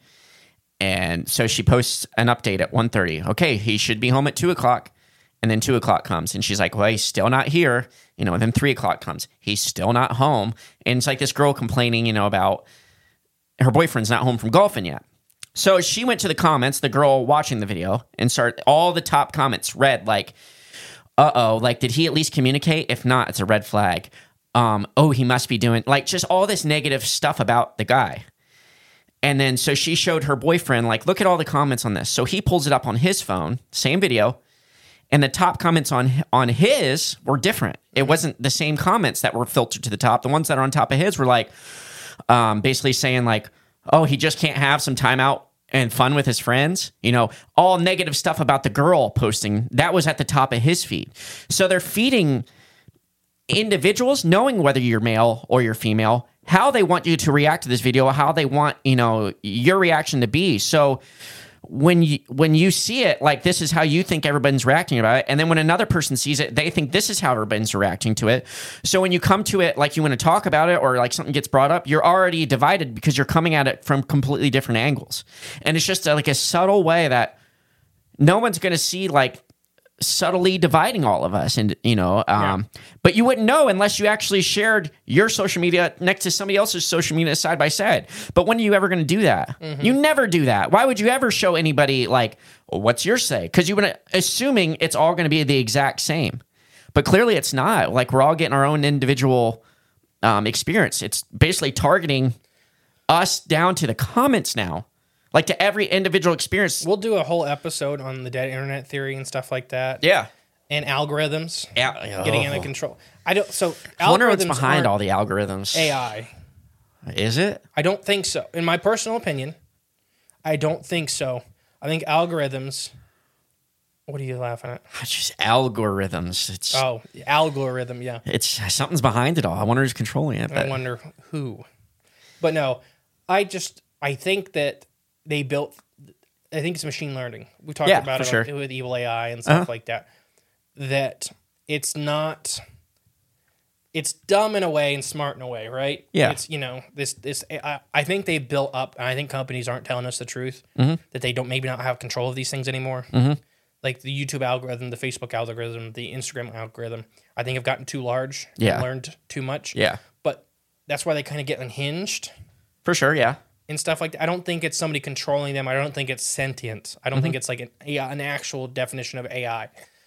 And so she posts an update at one thirty. Okay, he should be home at two o'clock. And then two o'clock comes. And she's like, well, he's still not here. You know, and then three o'clock comes. He's still not home. And it's like this girl complaining, you know, about her boyfriend's not home from golfing yet. So she went to the comments, the girl watching the video, and started all the top comments read like, uh-oh, like, did he at least communicate? If not, it's a red flag. Um, oh, he must be doing, like, just all this negative stuff about the guy. And then so she showed her boyfriend, like, look at all the comments on this. So he pulls it up on his phone, same video, and the top comments on on his were different. It wasn't the same comments that were filtered to the top. The ones that are on top of his were like, um, basically saying like, oh, he just can't have some time out and fun with his friends. You know, all negative stuff about the girl posting. That was at the top of his feed. So they're feeding individuals, knowing whether you're male or you're female, how they want you to react to this video, how they want, you know, your reaction to be. So when you when you see it, like, this is how you think everybody's reacting about it, and then when another person sees it, they think this is how everybody's reacting to it. So when you come to it, like, you want to talk about it, or like something gets brought up, you're already divided because you're coming at it from completely different angles. And it's just a, like a subtle way that no one's going to see like subtly dividing all of us, and you know, um, yeah. but you wouldn't know unless you actually shared your social media next to somebody else's social media side by side. But when are you ever going to do that? Mm-hmm. You never do that. Why would you ever show anybody like, well, what's your say? Because you've been assuming it's all going to be the exact same, but clearly it's not. Like we're all getting our own individual um, experience. It's basically targeting us down to the comments now. Like to every individual experience. We'll do a whole episode on the dead internet theory and stuff like that. Yeah. And algorithms yeah. getting out of control. I don't. So I wonder what's behind all the algorithms. A I. Is it? I don't think so. In my personal opinion, I don't think so. I think algorithms. What are you laughing at? It's just algorithms. It's oh, algorithm. Yeah. It's something's behind it all. I wonder who's controlling it. I wonder who. But no, I just I think that. They built, I think it's machine learning. We talked yeah, about it sure. with evil A I and stuff uh-huh. like that. That it's not, it's dumb in a way and smart in a way, right? Yeah. It's, you know, this, this, I, I think they built up, and I think companies aren't telling us the truth, mm-hmm. that they don't maybe not have control of these things anymore. Mm-hmm. Like the YouTube algorithm, the Facebook algorithm, the Instagram algorithm, I think have gotten too large yeah. and learned too much. Yeah. But that's why they kind of get unhinged. For sure, yeah. And stuff like that. I don't think it's somebody controlling them. I don't think it's sentient. I don't mm-hmm. think it's like an an actual definition of A I.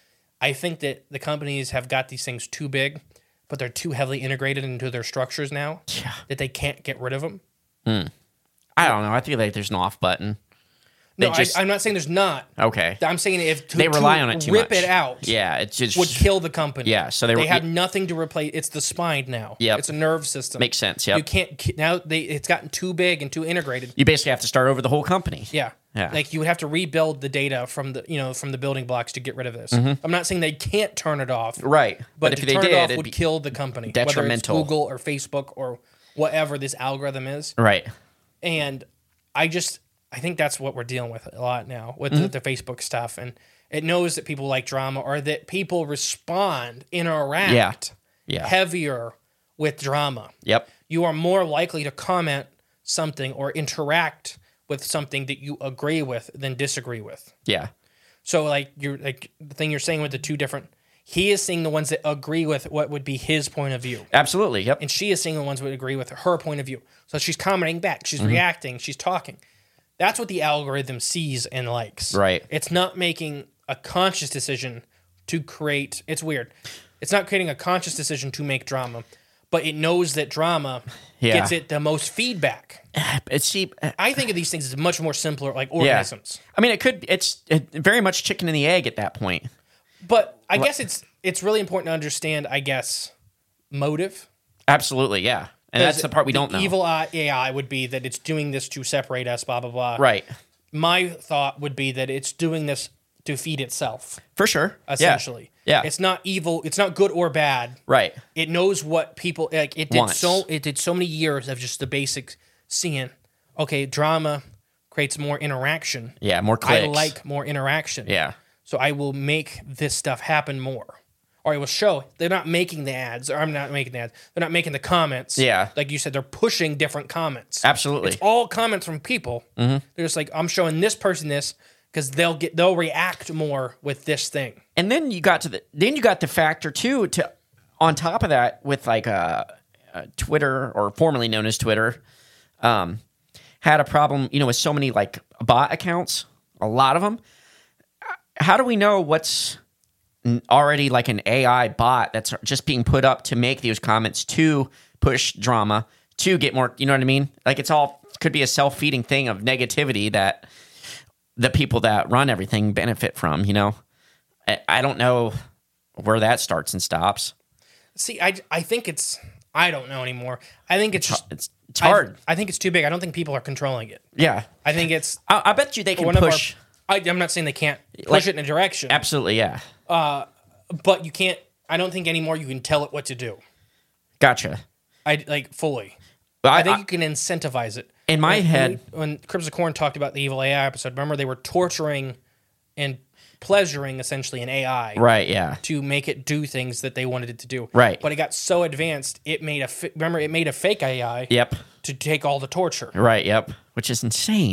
I think that the companies have got these things too big, but they're too heavily integrated into their structures now yeah. that they can't get rid of them. Mm. I don't know. I feel like there's an off button. No, just, I, I'm not saying there's not. Okay. I'm saying if to, they rely to on it too rip much. it out, yeah, it's just would kill the company. Yeah, so they, they were, have nothing to replace. It's the spine now. Yep. It's a nerve system. Makes sense. Yep. You can't now. They it's gotten too big and too integrated. You basically have to start over the whole company. Yeah. Yeah. Like you would have to rebuild the data from the you know from the building blocks to get rid of this. Mm-hmm. I'm not saying they can't turn it off. Right. But, but if to they turn did, it off it'd would be kill the company. Detrimental. Whether it's Google or Facebook or whatever this algorithm is. Right. And I just I think that's what we're dealing with a lot now with mm-hmm. the, the Facebook stuff, and it knows that people like drama or that people respond, interact yeah. Yeah. heavier with drama. Yep. You are more likely to comment something or interact with something that you agree with than disagree with. Yeah. So like you're like the thing you're saying with the two different, he is seeing the ones that agree with what would be his point of view. Absolutely. Yep. And she is seeing the ones that would agree with her point of view. So she's commenting back, she's mm-hmm. reacting, she's talking. That's what the algorithm sees and likes. Right. It's not making a conscious decision to create, it's weird. It's not creating a conscious decision to make drama, but it knows that drama yeah. gets it the most feedback. It's see, I think of these things as much more simpler, like organisms. Yeah. I mean, it could, it's it, very much chicken and the egg at that point. But I guess it's it's really important to understand, I guess, motive. Absolutely, yeah. And that's the part we the don't know. Evil A I would be that it's doing this to separate us, blah, blah, blah. Right. My thought would be that it's doing this to feed itself. For sure. Essentially. Yeah. It's not evil. It's not good or bad. Right. It knows what people, like, it did Wants. so It did so many years of just the basics seeing, okay, drama creates more interaction. Yeah, more clicks. I like more interaction. Yeah. So I will make this stuff happen more. Or I will show they're not making the ads, or I'm not making the ads. They're not making the comments. Yeah. Like you said, they're pushing different comments. Absolutely. It's all comments from people. Mm-hmm. They're just like, I'm showing this person this because they'll get they'll react more with this thing. And then you got to the then you got the factor too to on top of that with like uh, uh Twitter, or formerly known as Twitter, um, had a problem, you know, with so many like bot accounts, a lot of them. How do we know what's already like an A I bot that's just being put up to make these comments, to push drama, to get more, you know what I mean? Like it's all could be a self-feeding thing of negativity that the people that run everything benefit from, you know? I, I don't know where that starts and stops. See, I, I think it's, I don't know anymore. I think it's just, it's, it's hard. I, I think it's too big. I don't think people are controlling it. Yeah. I think it's, I, I bet you they can one push. Of our, I, I'm not saying they can't push Like, it in a direction. Absolutely, yeah. Uh, but you can't, I don't think anymore you can tell it what to do. Gotcha. I like fully. Well, I, I think I, you can incentivize it. In my when, head, when Crips of Corn talked about the evil A I episode, remember they were torturing and pleasuring essentially an A I, right? Yeah, to make it do things that they wanted it to do, right? But it got so advanced, it made a fi- remember it made a fake A I, yep, to take all the torture, right? Yep, which is insane.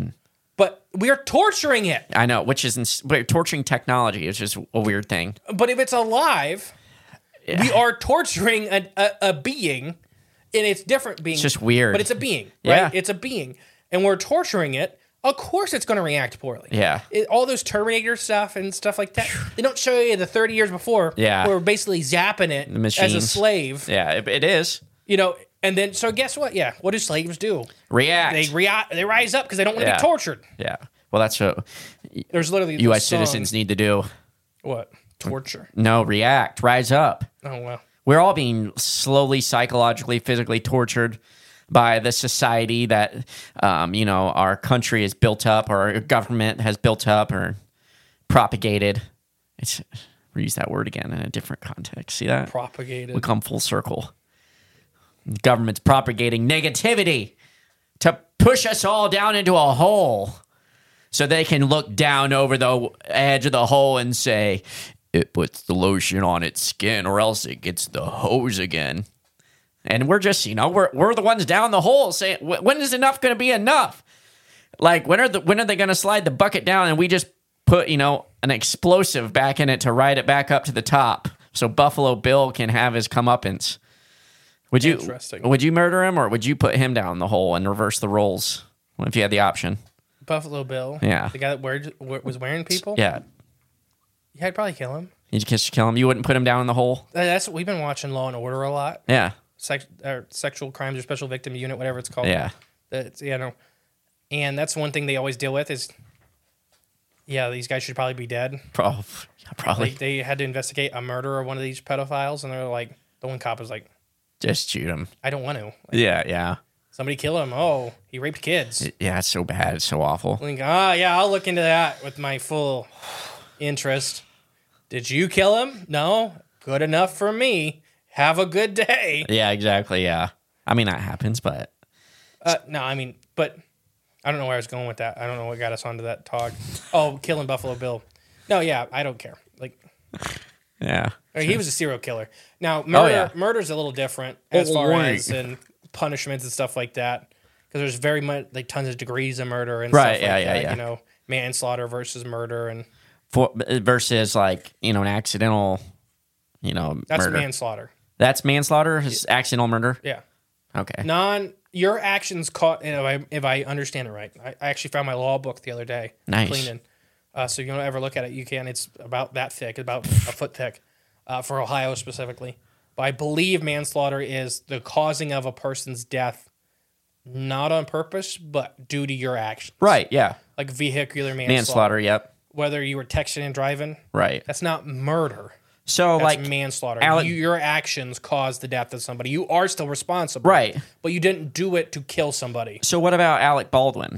but we are torturing it. I know, which is ins- but torturing technology is just a weird thing. But if it's alive, we are torturing a, a, a being, and it's different being. It's just weird. But it's a being, right? Yeah. It's a being, and we're torturing it. Of course, it's going to react poorly. Yeah. It, all those Terminator stuff and stuff like that. They don't show you the thirty years before. Yeah. Where we're basically zapping it The as a machines. slave. Yeah, it, it is. You know, and then so guess what? Yeah, what do slaves do? React. They rea- They rise up because they don't want to Yeah. be tortured. yeah. Well, that's what There's literally U S this song- citizens need to do. What torture? No, react. Rise up. Oh well. We're all being slowly, psychologically, physically tortured by the society that, um, you know, our country is built up, or our government has built up, or propagated. It's we use that word again in a different context. See that? Propagated. We come full circle. Government's propagating negativity to push us all down into a hole, so they can look down over the edge of the hole and say, "It puts the lotion on its skin, or else it gets the hose again." And we're just, you know, we're we're the ones down the hole saying, "Wh- "When is enough going to be enough?" Like, when are the when are they going to slide the bucket down and we just put, you know, an explosive back in it to ride it back up to the top so Buffalo Bill can have his comeuppance? Would you Interesting. would you murder him, or would you put him down the hole and reverse the roles if you had the option? Buffalo Bill. Yeah. The guy that weared, was wearing people. Yeah, Yeah, I'd probably kill him. you'd just kill him. You wouldn't put him down in the hole. Uh, That's we've been watching Law and Order a lot. Yeah, Sex, or sexual crimes or special victim unit, whatever it's called. yeah, That's, you know, and that's one thing they always deal with is, yeah, these guys should probably be dead. Pro- yeah, probably Like they had to investigate a murder of one of these pedophiles, and they're like, the one cop was like, just shoot him. I don't want to. Like, Yeah, yeah, somebody kill him. Oh, he raped kids. yeah. It's so bad. It's so awful. Like, ah, yeah, I'll look into that with my full interest. Did you kill him? No. Good enough for me. Have a good day. Yeah, exactly. Yeah, I mean that happens, but Uh, no, I mean, but I don't know where I was going with that. I don't know what got us onto that talk. Oh, killing Buffalo Bill. No, yeah, I don't care. Like, yeah, or he was a serial killer. Now, murder, yeah. murder's a little different as Oh, far right. as in punishments and stuff like that. Because there's very much like tons of degrees of murder and Right, stuff yeah, like yeah, that. yeah. You know, manslaughter versus murder, and For, versus like, you know, an accidental, you know, that's murder. manslaughter. That's manslaughter. Is accidental murder. Yeah. Okay. Non, your actions caught. If I, if I understand it right, I, I actually found my law book the other day. Nice. Cleaning. Uh, so if you don't ever look at it, you can. It's about that thick, about a foot thick, uh, for Ohio specifically. But I believe manslaughter is the causing of a person's death, not on purpose, but due to your actions. Right. Yeah. Like vehicular manslaughter. Manslaughter. Yep. Whether you were texting and driving, Right. that's not murder. So That's like manslaughter. Alec- you, your actions caused the death of somebody. You are still responsible. Right. But you didn't do it to kill somebody. So what about Alec Baldwin?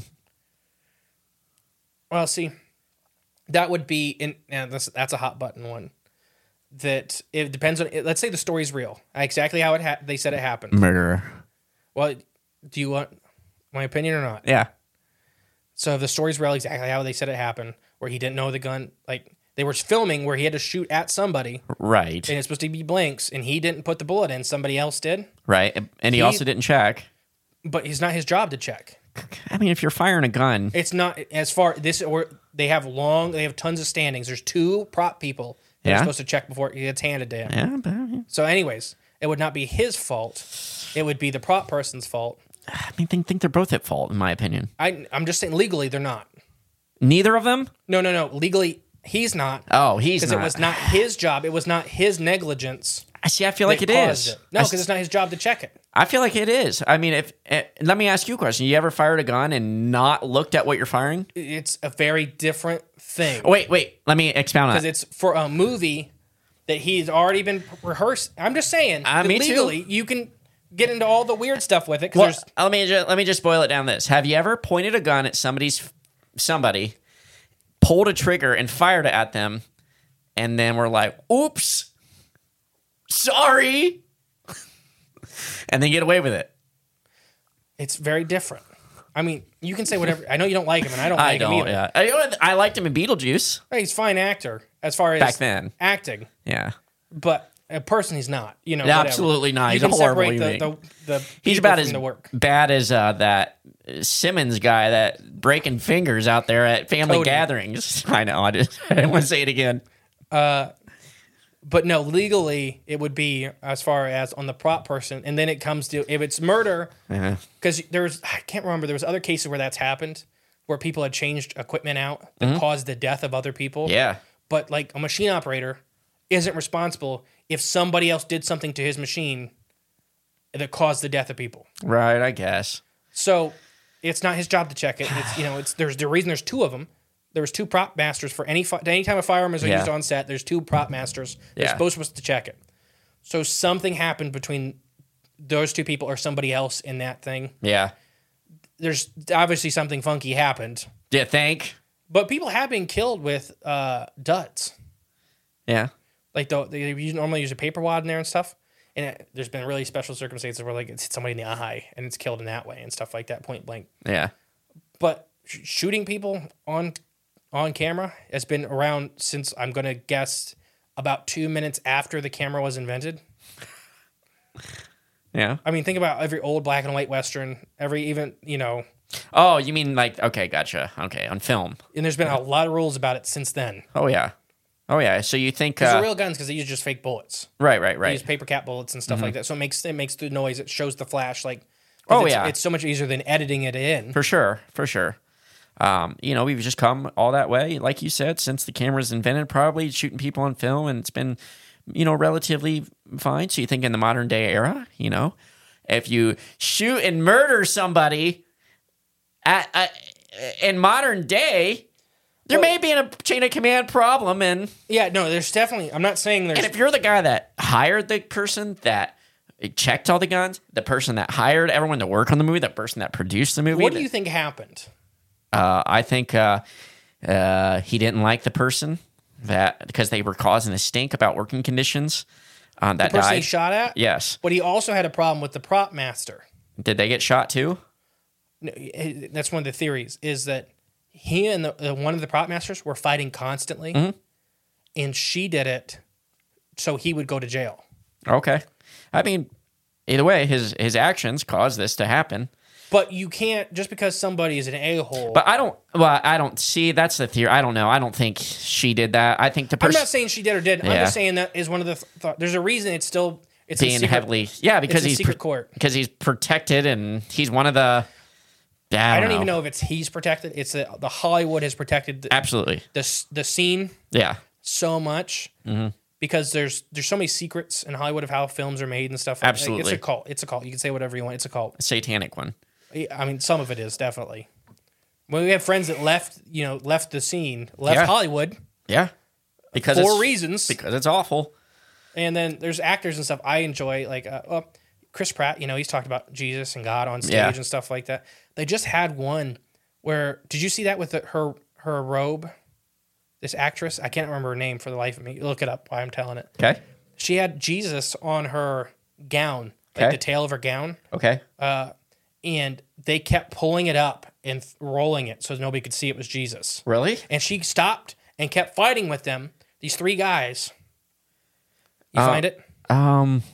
Well, see, that would be in. And that's that's a hot button one. That it depends on. Let's say the story's real, exactly how it ha- they said it happened. Murderer. Well, do you want my opinion or not? Yeah. So if the story's real, exactly how they said it happened, where he didn't know the gun, like they were filming where he had to shoot at somebody, Right. and it's supposed to be blanks, and he didn't put the bullet in, somebody else did, Right. And he, He- also didn't check. but it's not his job to check. I mean, if you're firing a gun, It's not as far this or they have long. They have tons of standings. There's two prop people that Yeah. are supposed to check before it gets handed to him. yeah, but So, anyways, it would not be his fault. It would be the prop person's fault. I mean, think think they're both at fault, in my opinion. I, I'm just saying, legally, they're not. Neither of them. No, no, no. Legally, he's not. Oh, he's Because not. it was not his job. It was not his negligence. I see. I feel like that it caused is. It. No, I because it's not his job to check it. I feel like it is. I mean, if eh, let me ask you a question: you ever fired a gun and not looked at what you're firing? It's a very different thing. Oh, wait, wait. Let me expound on Because that. it's for a movie that he's already been rehearsed. I'm just saying, Uh, that me too. legally, you can get into all the weird stuff with it. 'Cause Well, there's let me just, let me just boil it down. This: have you ever pointed a gun at somebody's somebody, pulled a trigger and fired it at them, and then we're like, "Oops, sorry," and then get away with it? It's very different. I mean, you can say whatever. I know you don't like him, and I don't I like him don't. either. Yeah, I, I liked him in Beetlejuice. Hey, he's a fine actor as far as Back then. acting, Yeah, but A person, he's not. You know, No, whatever. absolutely not. You He's can a horrible separate the, human the, the He's people about from as the work. bad as uh, that Simmons guy that breaking fingers out there at family Cody. gatherings. I know. I just I didn't want to say it again. But no, legally, it would be as far as on the prop person, and then it comes to if it's murder, Uh-huh. because there's I can't remember there was other cases where that's happened, where people had changed equipment out that caused the death of other people. Mm-hmm. Yeah. But like a machine operator isn't responsible if somebody else did something to his machine that caused the death of people. Right. I guess. So it's not his job to check it. It's you know it's there's the reason there's two of them. There was two prop masters for any fi- anytime a firearm is Yeah. used on set. There's two prop masters. They're Yeah. supposed, supposed to check it. So something happened between those two people or somebody else in that thing. Yeah. There's obviously something funky happened. Do you think? But people have been killed with uh, duds. Yeah. Like the, they use- normally use a paper wad in there and stuff. And it, there's been really special circumstances where like it's hit somebody in the eye and it's killed in that way and stuff like that, point blank. Yeah. But sh- shooting people on on camera has been around since I'm going to guess about two minutes after the camera was invented. Yeah. I mean, think about every old black and white Western, every even, you know, Oh, you mean like, okay, gotcha. Okay, on film. and there's been a lot of rules about it since then. Oh, yeah. Oh, yeah. So you think. Those Uh, are real guns because they use just fake bullets. right, right, They right. use paper cap bullets and stuff like that. So it makes it makes the noise. It shows the flash. Like, 'cause Oh, it's, yeah. It's so much easier than editing it in. For sure. For sure. Um, you know, we've just come all that way, like you said, since the camera's invented, probably shooting people on film, and it's been, you know, relatively fine. So you think in the modern day era, you know, if you shoot and murder somebody at, at in modern day, there Well- may be a chain of command problem, and Yeah, no, there's definitely. I'm not saying there's. and if you're the guy that hired the person that checked all the guns, the person that hired everyone to work on the movie, the person that produced the movie, what do you think happened? Uh, I think uh, uh, he didn't like the person that because they were causing a stink about working conditions. Um, that The person he died. shot at? Yes. But he also had a problem with the prop master. Did they get shot too? No, eh, that's one of the theories is that he and the, uh, one of the prop masters were fighting constantly, Mm-hmm. and she did it so he would go to jail. Okay. I mean, either way, his his actions caused this to happen. But you can't just because somebody is an a hole. But I don't. Well, I don't see. That's the theory. I don't know. I don't think she did that. I think the I'm person not saying she did or didn't. I'm Yeah. just saying that is one of the th- thought. There's a reason it's still it's a being secret, heavily. Yeah, because it's a he's secret court. because he's protected and he's one of the. I don't, I don't even know if it's he's protected. It's the, the Hollywood has protected the, Absolutely. the s- the scene Yeah. so much because there's there's so many secrets in Hollywood of how films are made and stuff. Like, like, Absolutely. it's a cult. It's a cult. You can say whatever you want. It's a cult. Satanic one. I mean, some of it is definitely. When we have friends that left, you know, left the scene, left Yeah. Hollywood Yeah. Because for it's, reasons, Because it's awful. and then there's actors and stuff I enjoy, like uh, well, Chris Pratt. You know, he's talked about Jesus and God on stage Yeah. and stuff like that. They just had one where did you see that with the, her her robe? This actress, I can't remember her name for the life of me. Look it up while I'm telling it. Okay. She had Jesus on her gown, like Okay. the tail of her gown. Okay. And they kept pulling it up and th- rolling it so nobody could see it was Jesus. Really? And she stopped and kept fighting with them. These three guys. You Uh, find it? Um,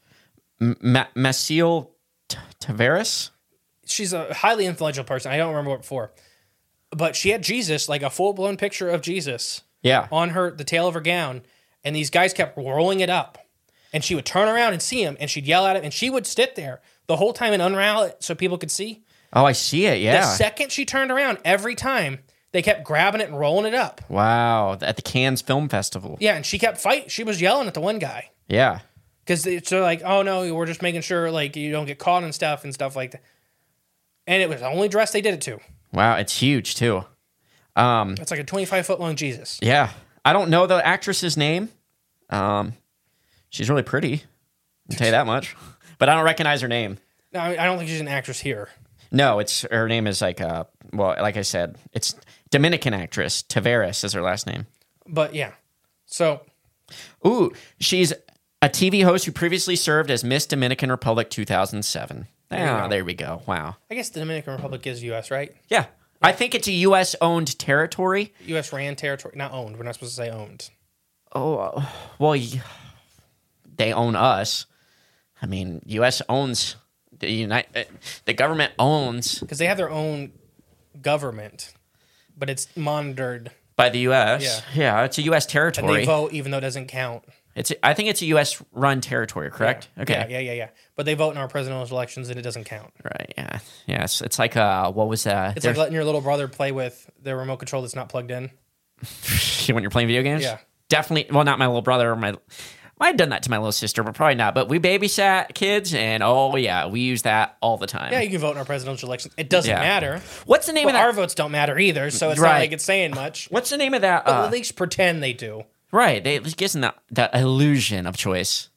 Ma- Maciel T- Tavares? She's a highly influential person. I don't remember what for, but she had Jesus, like a full blown picture of Jesus, Yeah. on her the tail of her gown, and these guys kept rolling it up, and she would turn around and see him, and she'd yell at him, and she would sit there the whole time and unravel it so people could see. Oh, I see it. The Yeah. second she turned around, every time they kept grabbing it and rolling it up. Wow. At the Cannes Film Festival. Yeah, and she kept fighting. She was yelling at the one guy. Yeah. Because it's sort of like, oh no, we're just making sure like you don't get caught and stuff and stuff like that. And it was the only dress they did it to. Wow. It's huge too. It's like a twenty-five foot long Jesus. Yeah. I don't know the actress's name. Um, she's really pretty. I'll tell you that much. But I don't recognize her name. No, I I don't think she's an actress here. No, it's her name is like uh well, like I said, it's Dominican actress. Tavares is her last name. But yeah. So Ooh, she's a T V host who previously served as Miss Dominican Republic two thousand seven. you Ah, go. there we go. Wow. I guess the Dominican Republic is U S, right? Yeah. I think it's a U S owned territory. U S ran territory. Not owned. We're not supposed to say owned. Oh, uh, well, y- they own us. I mean, U S owns the United. The government owns Because they have their own government, but it's monitored. by the U S. Yeah. yeah, it's a U S And territory. they vote even though it doesn't count. It's I think it's a U S run territory, correct? Yeah. Okay. Yeah, yeah, yeah, yeah. But they vote in our presidential elections and it doesn't count. Right. Yeah. Yes. It's like uh, what was that? It's like letting your little brother play with the remote control that's not plugged in. when you're playing video games. Yeah. Definitely. Well, not my little brother or my. I've done that to my little sister, but probably not. But we babysat kids, and oh yeah, we use that all the time. Yeah, you can vote in our presidential elections. It doesn't Yeah. matter. What's the name But of that? our votes don't matter either, so it's Right. not like it's saying much. What's the name of that? But Uh, at least pretend they do. right. They it gives them that, that illusion of choice.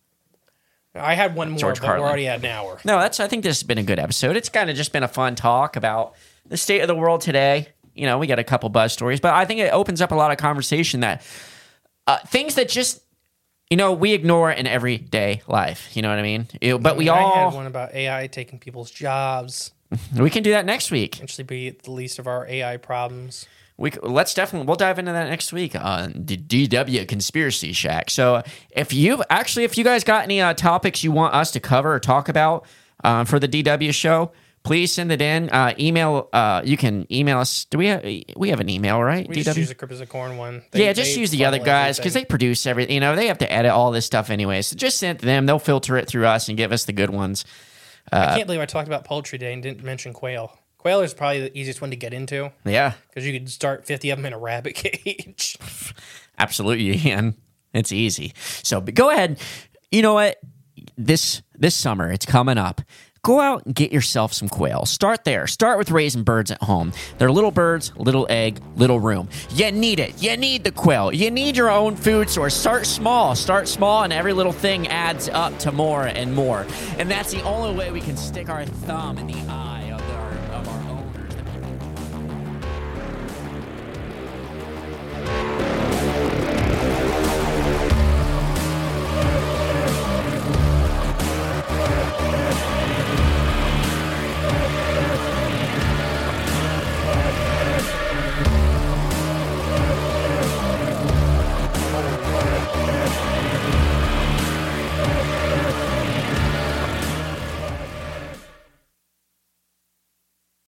I had one more, George but Carlin. we're already at an hour. No, that's. I think this has been a good episode. It's kind of just been a fun talk about the state of the world today. You know, we got a couple buzz stories, but I think it opens up a lot of conversation that uh, things that just you know we ignore in everyday life. You know what I mean? You know, but we I all had one about A I taking people's jobs. we can do that next week. Actually, be the least of our A I problems. We c- let's definitely we'll dive into that next week on the D W Conspiracy Shack. So if you actually if you guys got any uh, topics you want us to cover or talk about uh, for the D W show, please send it in. Uh, email uh, you can email us. Do we have we have an email, right? We D W. just use the Crypt as a Corn one. They- Yeah, just they use the other funnel guys because they everything. produce everything. You know, they have to edit all this stuff anyway. So just send it to them. They'll filter it through us and give us the good ones. I can't believe I talked about poultry today and didn't mention quail. Quail is probably the easiest one to get into Yeah, because you could start fifty of them in a rabbit cage. absolutely, you can. It's easy. So but go ahead. You know what? This this summer, it's coming up. Go out and get yourself some quail. Start there. Start with raising birds at home. They're little birds, little egg, little room. You need it. You need the quail. You need your own food source. Start small. Start small, and every little thing adds up to more and more. And that's the only way we can stick our thumb in the eye